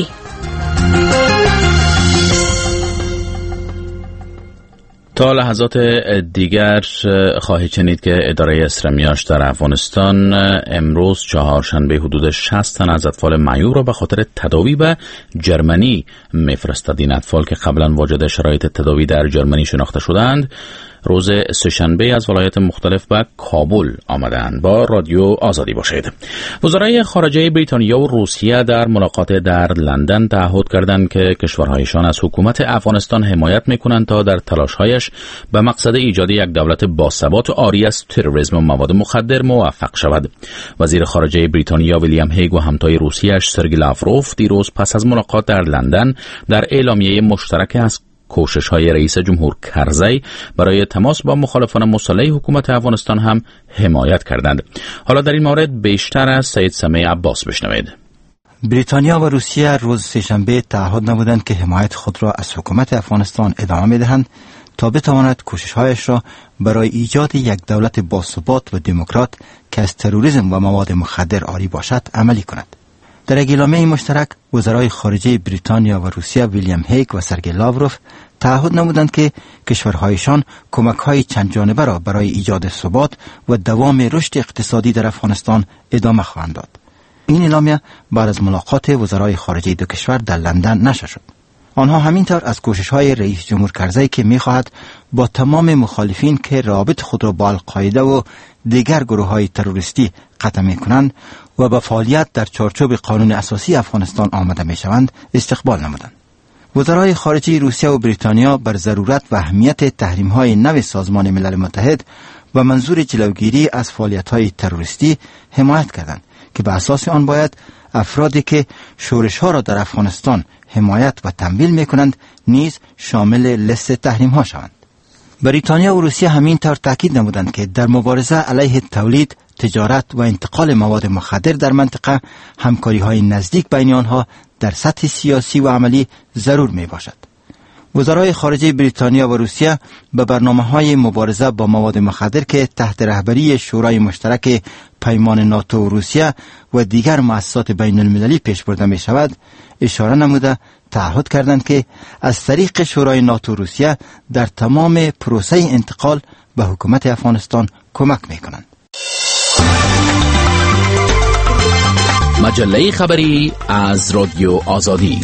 تا لحظات دیگر خواهید شنید که اداره اسرمیاش در افغانستان امروز چهارشنبه حدود 60 تن از اطفال معیوب را به خاطر تداوی به جرمنی میفرستد. این اطفال که قبلا واجد شرایط تداوی در جرمنی شناخته شدند، روز سه‌شنبه از ولایات مختلف به کابل آمدند. با رادیو آزادی باشید. وزرای خارجه بریتانیا و روسیه در ملاقات در لندن تعهد کردند که کشورهایشان از حکومت افغانستان حمایت می‌کنند تا در تلاش‌هایش به مقصد ایجاد یک دولت باثبات و عاری از تروریسم و مواد مخدر موفق شود. وزیر خارجه بریتانیا ویلیام هیگ و همتای روسیه‌اش سرگئی لاوروف دیروز پس از ملاقات در لندن در اعلامیه مشترک از کوشش‌های رئیس جمهور کرزی برای تماس با مخالفان مسلح حکومت افغانستان هم حمایت کردند. حالا در این مورد بیشتر از سید سمیع عباس بشنوید. بریتانیا و روسیه روز سه‌شنبه تعهد نمودند که حمایت خود را از حکومت افغانستان ادامه می‌دهند تا بتواند کوشش‌هایش را برای ایجاد یک دولت باثبات و دموکرات که از تروریسم و مواد مخدر عاری باشد عملی کند. در اعلامیه مشترک وزرای خارجه بریتانیا و روسیه ویلیام هیگ و سرگئی لاوروف تعهد نمودند که کشورهایشان کمک‌های چند جانبه را برای ایجاد ثبات و دوام رشد اقتصادی در افغانستان ادامه خواهند داد. این اعلامیه بعد از ملاقات وزرای خارجه دو کشور در لندن نشر شد. آنها همینطور از کوشش‌های رئیس جمهور کرزی که می‌خواهد با تمام مخالفین که رابط خود را با القاعده و دیگر گروه‌های تروریستی قطع می‌کنند و به فعالیت در چارچوب قانون اساسی افغانستان آمده می‌شوند استقبال نمودند. وزرای خارجه روسیه و بریتانیا بر ضرورت و اهمیت تحریم‌های نو سازمان ملل متحد و منظور جلوگیری از فعالیت‌های تروریستی حمایت کردند که به اساس آن باید افرادی که شورش‌ها را در افغانستان حمایت و تمویل می‌کنند نیز شامل لیست تحریم‌ها شوند. بریتانیا و روسیه همینطور تاکید نمودند که در مبارزه علیه تولید، تجارت و انتقال مواد مخدر در منطقه همکاری‌های نزدیک بین آنها در سطح سیاسی و عملی ضرور میباشد. وزرای خارجه بریتانیا و روسیه به برنامه‌های مبارزه با مواد مخدر که تحت رهبری شورای مشترک پیمان ناتو و روسیه و دیگر مؤسسات بین المللی پیش برده می شود اشاره نموده تعهد کردند که از طریق شورای ناتو و روسیه در تمام پروسه انتقال به حکومت افغانستان کمک می کنند. مجله خبری از رادیو آزادی.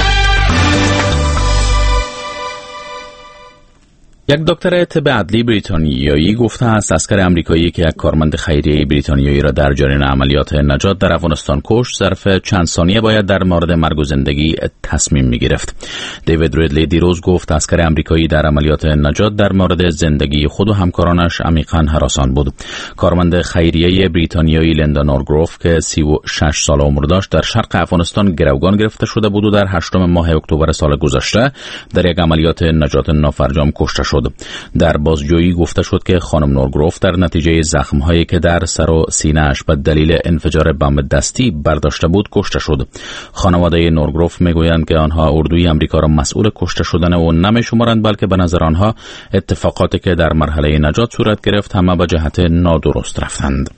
یک دکتر طب عدلی بریتانیایی گفته است اسکر آمریکایی که یک کارمند خیریه بریتانیایی را در جریان عملیات نجات در افغانستان کشت ظرف چند ثانیه باید در مورد مرگ و زندگی تصمیم می‌گرفت. دیوید ریدلی دیروز گفت اسکر آمریکایی در عملیات نجات در مورد زندگی خود و همکارانش عمیقاً هراسان بود. کارمند خیریه بریتانیایی لیندا نورگروف که 36 سال عمر داشت در شرق افغانستان گروگان گرفته شده بود و در 8 ماه اکتبر سال گذشته در یک عملیات نجات نافرجام کشته شد. در بازجویی گفته شد که خانم نورگروف در نتیجه زخم‌هایی که در سر و سینه‌اش به دلیل انفجار بمب دستی برداشته بود کشته شد. خانواده نورگروف میگویند که آنها اردوی آمریکا را مسئول کشته شدن او نمی‌شمارند، بلکه به نظر آنها اتفاقاتی که در مرحله نجات صورت گرفت همه به جهت نادرست رفتند.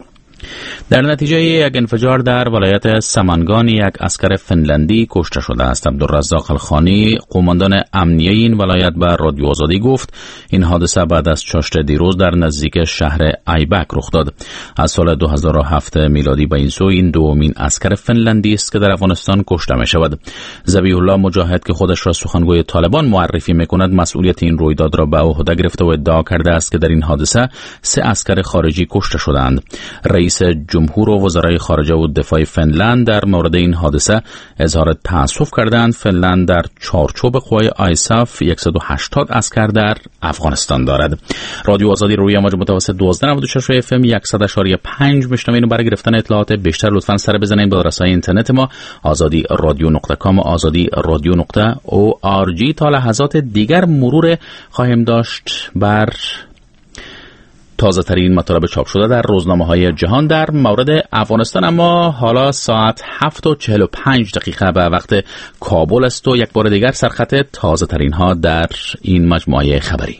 در نتیجه یک انفجار در ولایت سمنگان یک اسکر فنلندی کشته شده است. عبدالرزاق الخانی قماندان امنیه این ولایت به رادیو آزادی گفت این حادثه بعد از چاشت دیروز در نزدیک شهر ایبک رخ داد. از سال 2007 میلادی به این سو این دومین اسکر فنلندی است که در افغانستان کشته می شود. ذبیح الله مجاهد که خودش را سخنگوی طالبان معرفی می کند مسئولیت این رویداد را به عهده گرفته و ادعا کرده است که در این حادثه 3 اسکر خارجی کشته شدند. رئیس جمهور و وزرای خارجه و دفاع فنلند در مورد این حادثه اظهار تأسف کردند. فنلند در چارچوب قوای آیساف 180 اسکر در افغانستان دارد. رادیو آزادی روی امواج متوسط 1296 اف ام 100.5 میشنوین. برای گرفتن اطلاعات بیشتر لطفاً سر بزنید به آدرس‌های اینترنت ما azadi.radio.com و azadi.radio.org. تا لحظات دیگر مرور خواهیم داشت بر تازه ترین مطالب چاپ شده در روزنامه‌های جهان در مورد افغانستان. اما حالا ساعت 7:45 به وقت کابل است و یک بار دیگر سرخط تازه ترین ها در این مجموعه خبری.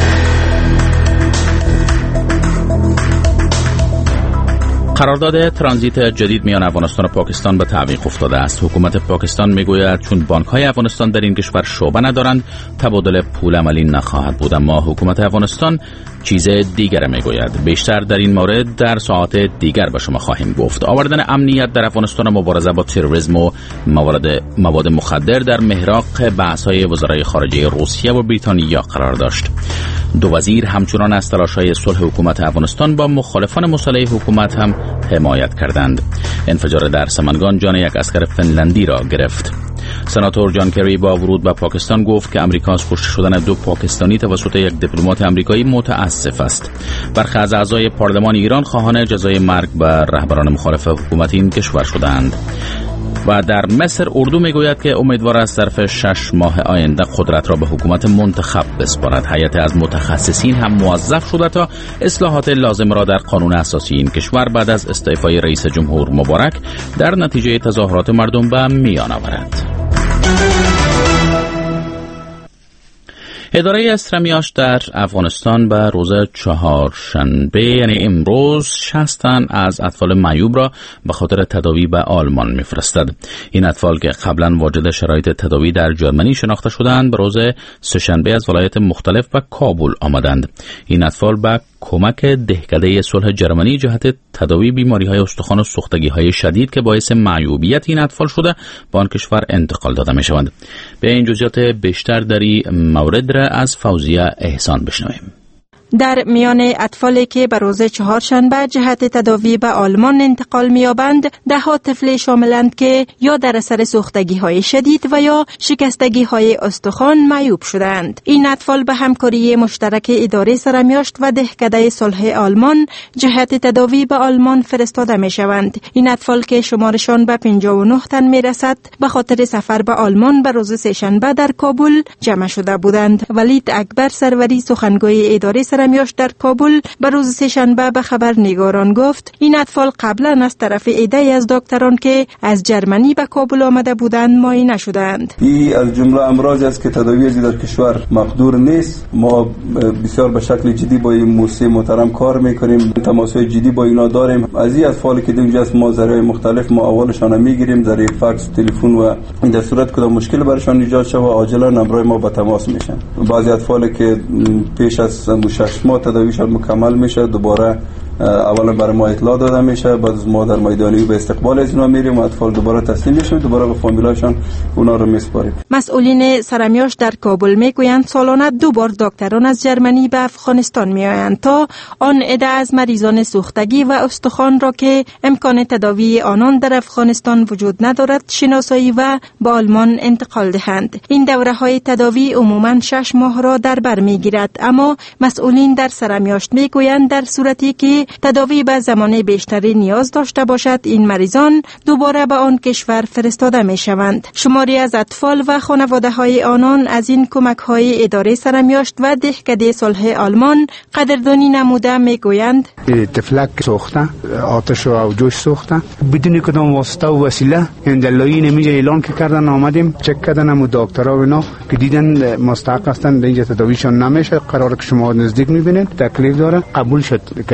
قرارداد ترانزیت جدید میان افغانستان و پاکستان به تعویق افتاده است. حکومت پاکستان میگوید چون بانک‌های افغانستان در این کشور شعبه ندارند تبادل پول عملی نخواهد بود، اما حکومت افغانستان چیز دیگر میگوید. بیشتر در این مورد در ساعات دیگر به شما خواهیم گفت. آوردن امنیت در افغانستان و مبارزه با تروریسم و مواد مخدر در محراق بحث‌های وزرای خارجه روسیه و بریتانیا قرار داشت. دو وزیر همچنان از تلاش‌های صلح حکومت افغانستان با مخالفان مسلح حکومت هم حمایت کردند. انفجار در سمنگان جان یک اسکر فنلندی را گرفت. سناتور جان کری با ورود به پاکستان گفت که امریکا از کشته شدن 2 پاکستانی توسط یک دیپلمات آمریکایی متاسف است. برخی از اعضای پارلمان ایران خواهان جزای مرگ بر رهبران مخالف حکومت این کشور شدند. و در مصر اردو میگوید که امیدوار است ظرف 6 ماه آینده قدرت را به حکومت منتخب بسپارد. هیئت از متخصصین هم موظف شده تا اصلاحات لازم را در قانون اساسی این کشور بعد از استعفای رئیس جمهور مبارک در نتیجه تظاهرات مردم به میان آورد. اداره استرمیاش در افغانستان به روز چهارشنبه یعنی امروز 60 تن از اطفال معیوب را به خاطر تداوی به آلمان میفرستد. این اطفال که قبلا واجد شرایط تداوی در جرمنی شناخته شدند به روز سه‌شنبه از ولایات مختلف به کابل آمدند. این اطفال به کمک دهکده صلح جرمنی جهت تداوی بیماری‌های استخوان و سوختگی‌های شدید که باعث معیوبیت این اطفال شده به آن کشور انتقال داده می‌شوند. به این جزئیات بیشتر در این مورد را از فوزیه احسان بشنویم. در میان اطفالی که به روز چهارشنبه جهت تداوی به آلمان انتقال می‌یابند 10 طفل شاملند که یا در اثر سوختگی‌های شدید و یا شکستگی‌های استخوان معیوب شدند. این اطفال به همکاری مشترک اداره سرمیاشت و دهکده صلح آلمان جهت تداوی به آلمان فرستاده می‌شوند. این اطفال که شمارشان به 59 تن می‌رسد به خاطر سفر به آلمان به روز سه‌شنبه در کابل جمع شده بودند. ولید اکبر سروری سخنگوی اداره سرمیاشت در کابل به روز سه‌شنبه به خبرنگاران گفت این اطفال قبلا از طرف عده‌ای از دکتران که از جرمنی به کابل آمده بودند معاینه شدند. این از جمله امراض است که تداوی در کشور مقدور نیست. ما بسیار به شکل جدی با این موسسه محترم کار میکنیم، تماس‌های جدی با اینا داریم. از این اطفالی که اینجا است ما ذرایع مختلف ما اولشان میگیریم، ذریعه فکس، تلفن و این در صورت کدام مشکل برشان ایجاد شود عاجلا نمبر ما با تماس میشن. بعضی اطفالی که پیش از 6 ماه تداویشان مکمل میشه دوباره اولا برای ما اطلاع داده میشه، بعد از ما در میدانی به استقبال از اینا میریم و اطفال دوباره تسلیم میشن، دوباره به فامیلاشون اونا رو میسپاریم. مسئولین سرمیاشت در کابل میگویند سالانه 2 بار دکتران از جرمنی به افغانستان میآیند تا آن عده از مریضان سوختگی و استخوان را که امکان تداوی آنان در افغانستان وجود ندارد شناسایی و به آلمان انتقال دهند. این دوره های تداوی عموما 6 ماه را در بر میگیرد، اما مسئولین در سرمیاشت میگویند در صورتی که تداوی به زمان بیشتری نیاز داشته باشد این مریضان دوباره به آن کشور فرستاده می شوند. شماری از اطفال و خانواده های آنان از این کمک های اداره سرمیاشت و دهکده صلح آلمان قدردانی نموده می گویند طفلک سوخته، آتش و جوش سوخته بدون کدام واسطه و وسیله این دلایل نمیجه اعلان که کردن آمدیم چک کردن هم دکترها و اینا که دیدن مستحق هستن اینجا تداویشون نمیشه، قراره که شما نزدیک میبینید تکلیف داره قبول شد که ببرن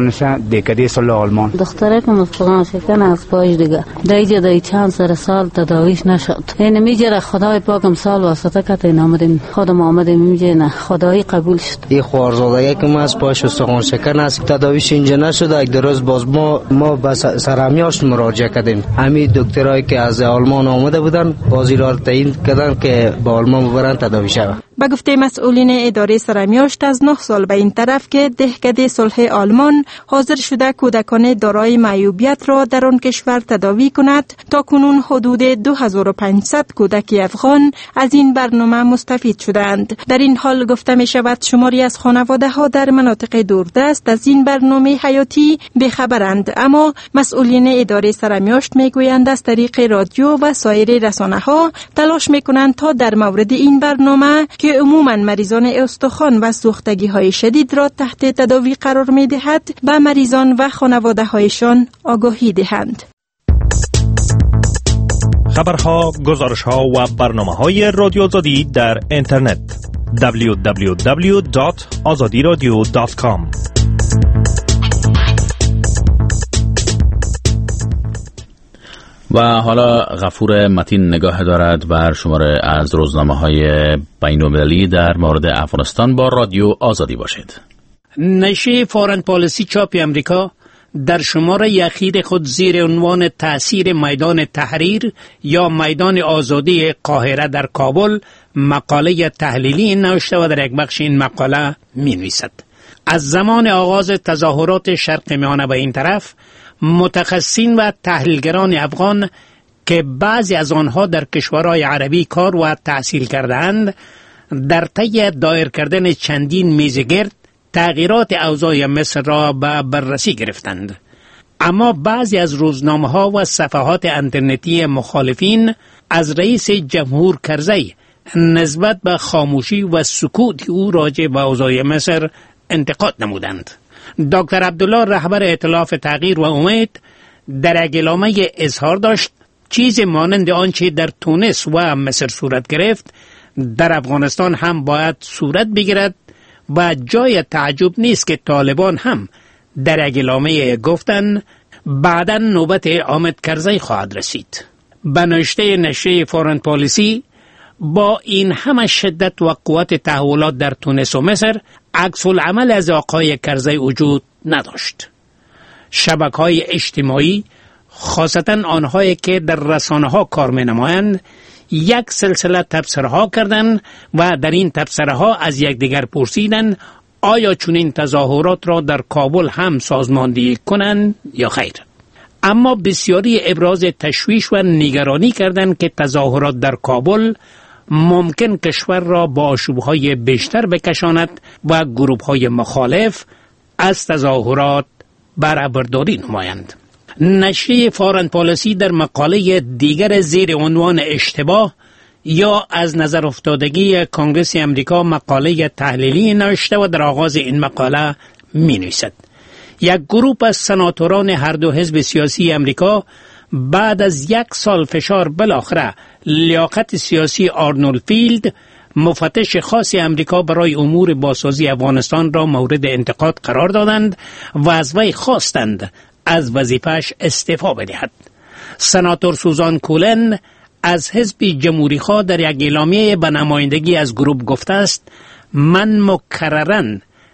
نشه دکده سال آلمان. دختره که مفقان شکن از پایش دیگه دایی چند سال تداویش نشد. این میجره خدای پاکم سال واسطه کت این آمدیم خودم آمدیم میجه نه خدایی قبول شد. این خوارزادگی که ما از پایش استخوان شکن است تداویش اینجا نشد. یک روز باز ما به سرمیاش مراجعه کردیم. همین دکترایی که از آلمان آمده بودن بازی را تعیین کردن که با آلمان ببرن تداوی شود. به گفته مسئولین اداره سرمیاشت از 9 سال به این طرف که دهکده صلح آلمان حاضر شده کودکان دارای معیوبیت را در آن کشور تداوی کند، تا کنون حدود 2500 کودک افغان از این برنامه مستفید شدند. در این حال گفته می شود شماری از خانواده ها در مناطق دوردست از این برنامه حیاتی بخبرند، اما مسئولین اداره سرمیاشت می گویند از طریق رادیو و سایر رسانه ها تلاش می کنند تا در مورد این برنامه که عموماً مریضان استخوان و سوختگی های شدید را تحت تداوی قرار می دهد به مریضان و خانواده هایشان آگاهی دهند. خبرها، گزارشها و برنامه‌های رادیو آزادی در اینترنت www.azadiradio.com. و حالا غفور متین نگاه دارد بر شماره از روزنامه‌های بین‌المللی در مورد افغانستان. با رادیو آزادی باشید. نشریه فارن پالیسی چاپ امریکا در شماره اخیر خود زیر عنوان تأثیر میدان تحریر یا میدان آزادی قاهره در کابل مقاله تحلیلی نوشته و در یک بخش این مقاله می‌نویسد: از زمان آغاز تظاهرات شرق میانه به این طرف، متخصصین و تحلیلگران افغان که بعضی از آنها در کشورهای عربی کار و تحصیل کردند، در طی دایر کردن چندین میز گرد تغییرات اوضاع مصر را به بررسی گرفتند. اما بعضی از روزنامه‌ها و صفحات اینترنتی مخالفین از رئیس جمهور کرزی نسبت به خاموشی و سکوت او راجع به اوضاع مصر انتقاد نمودند. دکتر عبدالله رهبر ائتلاف تغییر و امید در اعلامیه اظهار داشت چیز مانند آنچه در تونس و مصر صورت گرفت در افغانستان هم باید صورت بگیرد و جای تعجب نیست که طالبان هم در اعلامیه گفتند بعداً نوبت حامد کرزی خواهد رسید. به نوشته نشریه فارن پالیسی، با این همه شدت و قوت تحولات در تونس و مصر عکس العمل از آقای کرزی وجود نداشت. شبکه‌های اجتماعی، خاصتاً آنهایی که در رسانه‌ها کار می‌نمایند، یک سلسله تبصره‌ها کردند و در این تبصره‌ها از یکدیگر پرسیدند آیا چنین تظاهرات را در کابل هم سازماندهی کنند یا خیر. اما بسیاری ابراز تشویش و نگرانی کردند که تظاهرات در کابل ممکن کشور را با آشوب‌های بیشتر بکشاند و گروه‌های مخالف از تظاهرات برابرداری نمایند. نشریه فارن پالیسی در مقاله دیگر زیر عنوان اشتباه یا از نظر افتادگی کنگره امریکا مقاله تحلیلی نوشته و در آغاز این مقاله می نویسد: یک گروه از سناتوران هر دو حزب سیاسی امریکا بعد از 1 سال فشار بالاخره لیاقت سیاسی آرنولد فیلد، مفتش خاص امریکا برای امور بازسازی افغانستان را مورد انتقاد قرار دادند و از وی خواستند از وظیفه‌اش استعفا بدهد. سناتور سوزان کولن از حزب جمهوری‌خواه در یک اعلامیه به نمایندگی از گروه گفته است: من مکرراً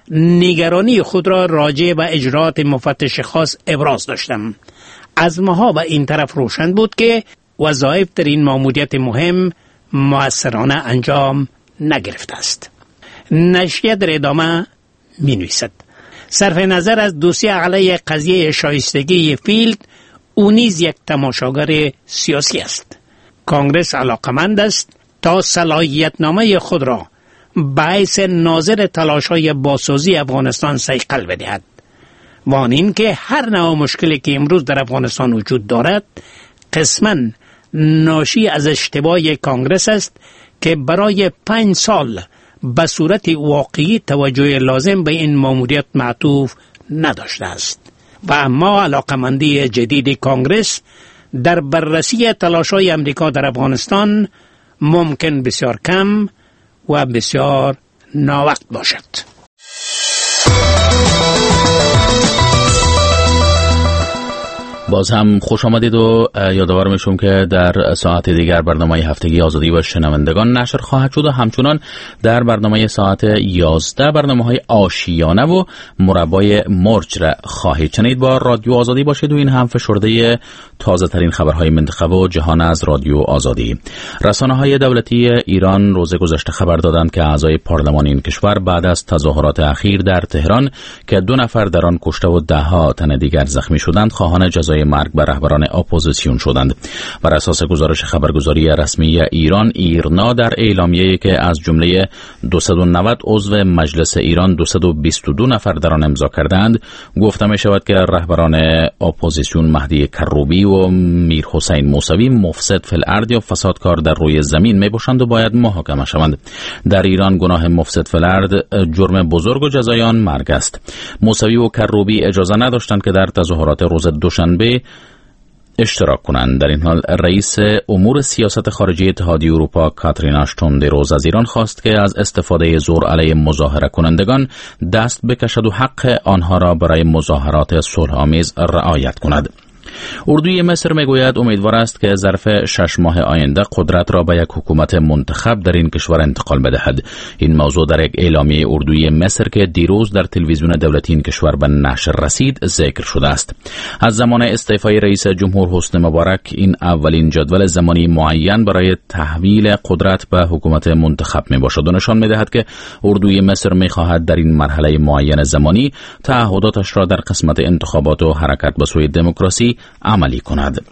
نگرانی خود را راجع به اجراءات مفتش خاص ابراز داشتم. از ماها به این طرف روشن بود که وظایف در این ماموریت مهم مؤثرانه انجام نگرفته است. نشریه در ادامه می نویسد: صرف نظر از دوسیه علیه قضیه شایستگی فیلد، او نیز یک تماشاگر سیاسی است. کانگرس علاقمند است تا صلاحیتنامه خود را باعث ناظر تلاش‌های بازسازی افغانستان صیقل بدهد و آن این که هر نوع مشکلی که امروز در افغانستان وجود دارد قسماً ناشی از اشتباه کانگرس است که برای 5 سال به صورت واقعی توجه لازم به این ماموریت معطوف نداشته است و اما علاقمندی جدید کانگرس در بررسی تلاش‌های امریکا در افغانستان ممکن بسیار کم و بسیار ناوقت باشد. باز هم خوش آمدید و یادآور میشم که در ساعت دیگر برنامه هفتگی آزادی و شنوندگان نشر خواهد شد و همچنان در برنامه ساعت 11 برنامه‌های آشیانه و مربای مرج را خواهید شنید. با رادیو آزادی باشید و این هم فشرده تازه ترین خبرهای منطقه و جهان از رادیو آزادی. رسانه‌های دولتی ایران روز گذشته خبر دادند که اعضای پارلمان این کشور بعد از تظاهرات اخیر در تهران که 2 نفر در آن کشته و 10 تن دیگر زخمی شدند خواهان جزای مرگ بر رهبران اپوزیسیون شدند. بر اساس گزارش خبرگزاری رسمی ایران ایرنا در اعلامیه‌ای که از جمله 290 عضو مجلس ایران 222 نفر در آن امضا کردند گفته می شود که رهبران اپوزیسیون مهدی کروبی و میر حسین موسوی مفسد فی الارض یا فسادکار در روی زمین می باشند و باید محاکمه شوند. در ایران گناه مفسد فی الارض جرم بزرگ و جزای آن مرگ است. موسوی و کروبی اجازه نداشتند که در تظاهرات روز دوشنبه اشتراک کنند. در این حال رئیس امور سیاست خارجی اتحادیه اروپا کاترین آشتون دیروز از ایران خواست که از استفاده زور علیه مظاهره کنندگان دست بکشد و حق آنها را برای مظاهرات صلح‌آمیز رعایت کند. اردوی مصر میگوید امیدوار است که ظرف 6 ماه آینده قدرت را به یک حکومت منتخب در این کشور انتقال بدهد. این موضوع در یک اعلامیه اردوی مصر که دیروز در تلویزیون دولتی این کشور به نشر رسید ذکر شده است. از زمان استعفای رئیس جمهور حسنی مبارک این اولین جدول زمانی معین برای تحویل قدرت به حکومت منتخب می باشد و نشان می دهد که اردوی مصر می خواهد در این مرحله معین زمانی تعهداتش را در قسمت انتخابات و حرکت به سوی دموکراسی عملی کند.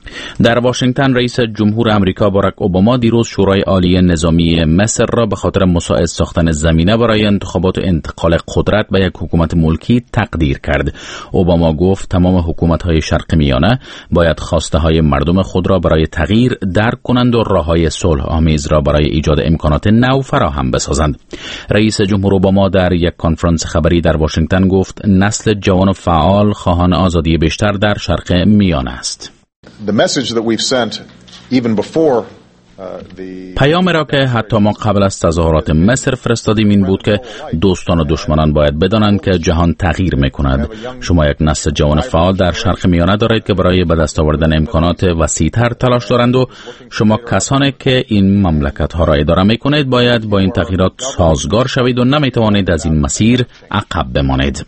در واشنگتن رئیس جمهور آمریکا باراک اوباما دیروز شورای عالی نظامی مصر را به خاطر مساعد ساختن زمینه برای انتخابات و انتقال قدرت به یک حکومت ملکی تقدیر کرد. اوباما گفت تمام حکومت‌های شرق میانه باید خواسته‌های مردم خود را برای تغییر درک کنند و راه‌های صلح آمیز را برای ایجاد امکانات نو فراهم بسازند. رئیس جمهور اوباما در یک کنفرانس خبری در واشنگتن گفت نسل جوان و فعال خواهان آزادی بیشتر در شرق میانه است. پیام را که حتی ما قبل از تظاهرات مصر فرستادیم این بود که دوستان و دشمنان باید بدانند که جهان تغییر می‌کند. شما یک نسل جوان فعال در شرق میانه دارید که برای به دست آوردن امکانات وسیع‌تر تلاش دارند و شما کسانی که این مملکت‌ها را اداره می‌کنید باید با این تغییرات سازگار شوید و نمی‌توانید از این مسیر عقب بمانید.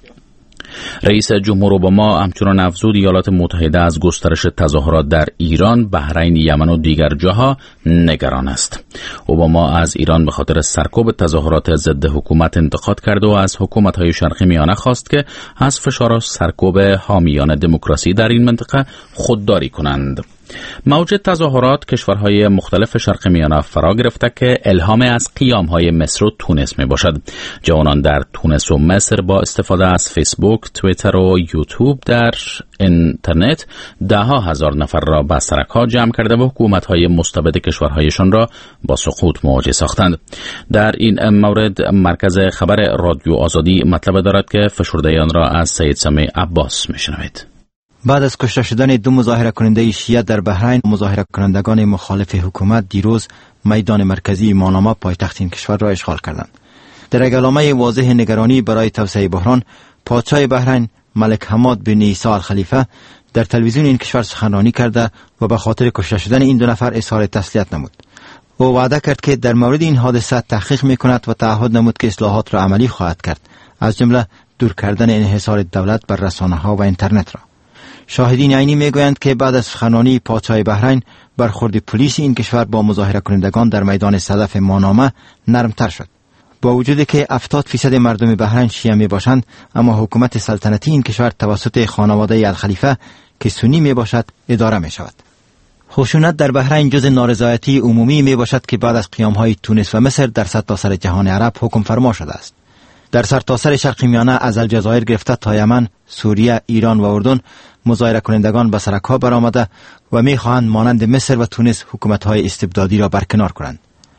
رئیس جمهور اوباما همچنان افزود ایالات متحده از گسترش تظاهرات در ایران، بحرین، یمن و دیگر جاها نگران است. اوباما از ایران به خاطر سرکوب تظاهرات ضد حکومت انتقاد کرد و از حکومت‌های شرق میانه خواست که از فشار و سرکوب حامیان دموکراسی در این منطقه خودداری کنند. موج تظاهرات کشورهای مختلف شرق میانه فرا گرفته که الهام از قیام‌های مصر و تونس می باشد. جوانان در تونس و مصر با استفاده از فیسبوک، توییتر و یوتیوب در اینترنت 10,000 نفر را به سرک‌ها جمع کرده و حکومت‌های مستبد کشورهایشان را با سقوط مواجه ساختند. در این مورد مرکز خبر رادیو آزادی مطلب دارد که فشرده آن را از سید سمیع عباس می‌شنوید. بعد از کشته شدن 2 مظاهره کننده شیعه در بحرین، مظاهره کنندگان مخالف حکومت دیروز میدان مرکزی ماناما پایتخت این کشور را اشغال کردند. در یک علامه واضح نگرانی برای توسعه بحران، پادشاه بحرین ملک حماد بن عیسی الخلیفه در تلویزیون این کشور سخنرانی کرده و به خاطر کشته شدن این 2 نفر اظهار تسلیت نمود. او وعده کرد که در مورد این حادثه تحقیق می‌کند و تعهد نمود که اصلاحات را عملی خواهد کرد، از جمله دور کردن انحصار دولت بر رسانه‌ها و اینترنت را. شاهدین عینی میگویند که بعد از سخنرانی پادشاه بحرین، برخورد پلیس این کشور با مظاهره کنندگان در میدان صدف مانامه نرمتر شد. با وجودی که 70% مردم بحرین شیعه می باشند، اما حکومت سلطنتی این کشور توسط خانواده الخلیفه که سنی می باشد اداره می شود. خشونت در بحرین جز نارضایتی عمومی می باشد که بعد از قیام‌های تونس و مصر در سرتاسر جهان عرب حکم فرما شده است. در سرتاسر شرق میانه از الجزایر گرفته تا یمن، سوریه، ایران و اردن مظاهره کنندگان به سرک‌ها برآمده و می‌خواهند مانند مصر و تونس حکومت‌های استبدادی را برکنار کنند.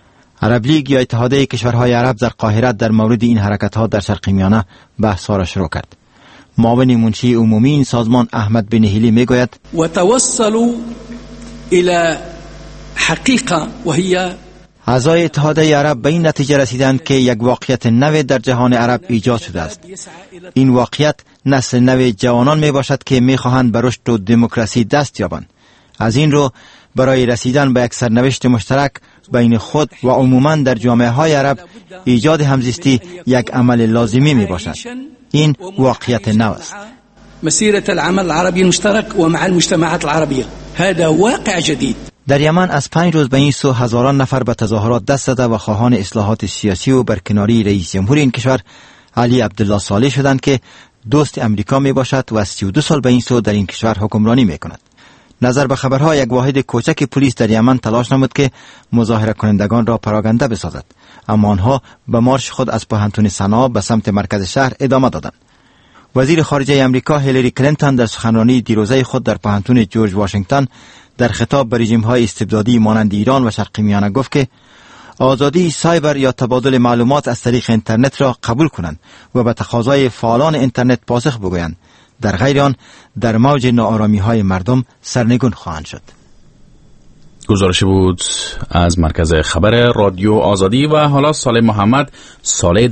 عرب لیگ یا اتحادیه کشورهای عرب در قاهره در مورد این حرکت‌ها در شرق میانه بحث‌ها را شروع کرد. معاون منشی عمومی این سازمان احمد بن هیلی میگوید و توصلوا الى حقیقه وهي اعضای اتحادیه عرب به این نتیجه رسیدند که یک واقعیت نو در جهان عرب ایجاد شده است. این واقعیت نسل نو جوانان می باشد که می خواهند به رشد و دموکراسی دست یابند. از این رو برای رسیدن به یک سرنوشت مشترک بین خود و عموما در جامعه های عرب ایجاد همزیستی یک عمل لازمی می باشد. این واقعیت نو است. مسيرة العمل العربي المشترك ومع المجتمعات العربية هذا واقع جديد. در یمن از 5 روز به این سو هزاران نفر به تظاهرات دست زده و خواهان اصلاحات سیاسی و برکناری رئیس جمهور این کشور علی عبدالله صالح شدند که دوست امریکا می باشد و 32 سال به این سو در این کشور حکمرانی می کند. نظر به خبرها یک واحد کوچک پلیس در یمن تلاش نمود که مظاهره کنندگان را پراگنده بسازد، اما آنها به مارش خود از پوهنتون صنعا به سمت مرکز شهر ادامه دادند. وزیر خارجه امریکا هیلاری کلینتون در سخنرانی دیروزه خود در پوهنتون جورج واشنگتن در خطاب به رژیم‌های استبدادی مانند ایران و شرق میانه گفت که آزادی سایبر یا تبادل معلومات از طریق اینترنت را قبول کنند و به تقاضای فعالان اینترنت پاسخ بگویند. در غیر آن در موج ناآرامی‌های مردم سرنگون خواهند شد. گزارشی بود از مرکز خبر رادیو آزادی. و حالا صالح محمد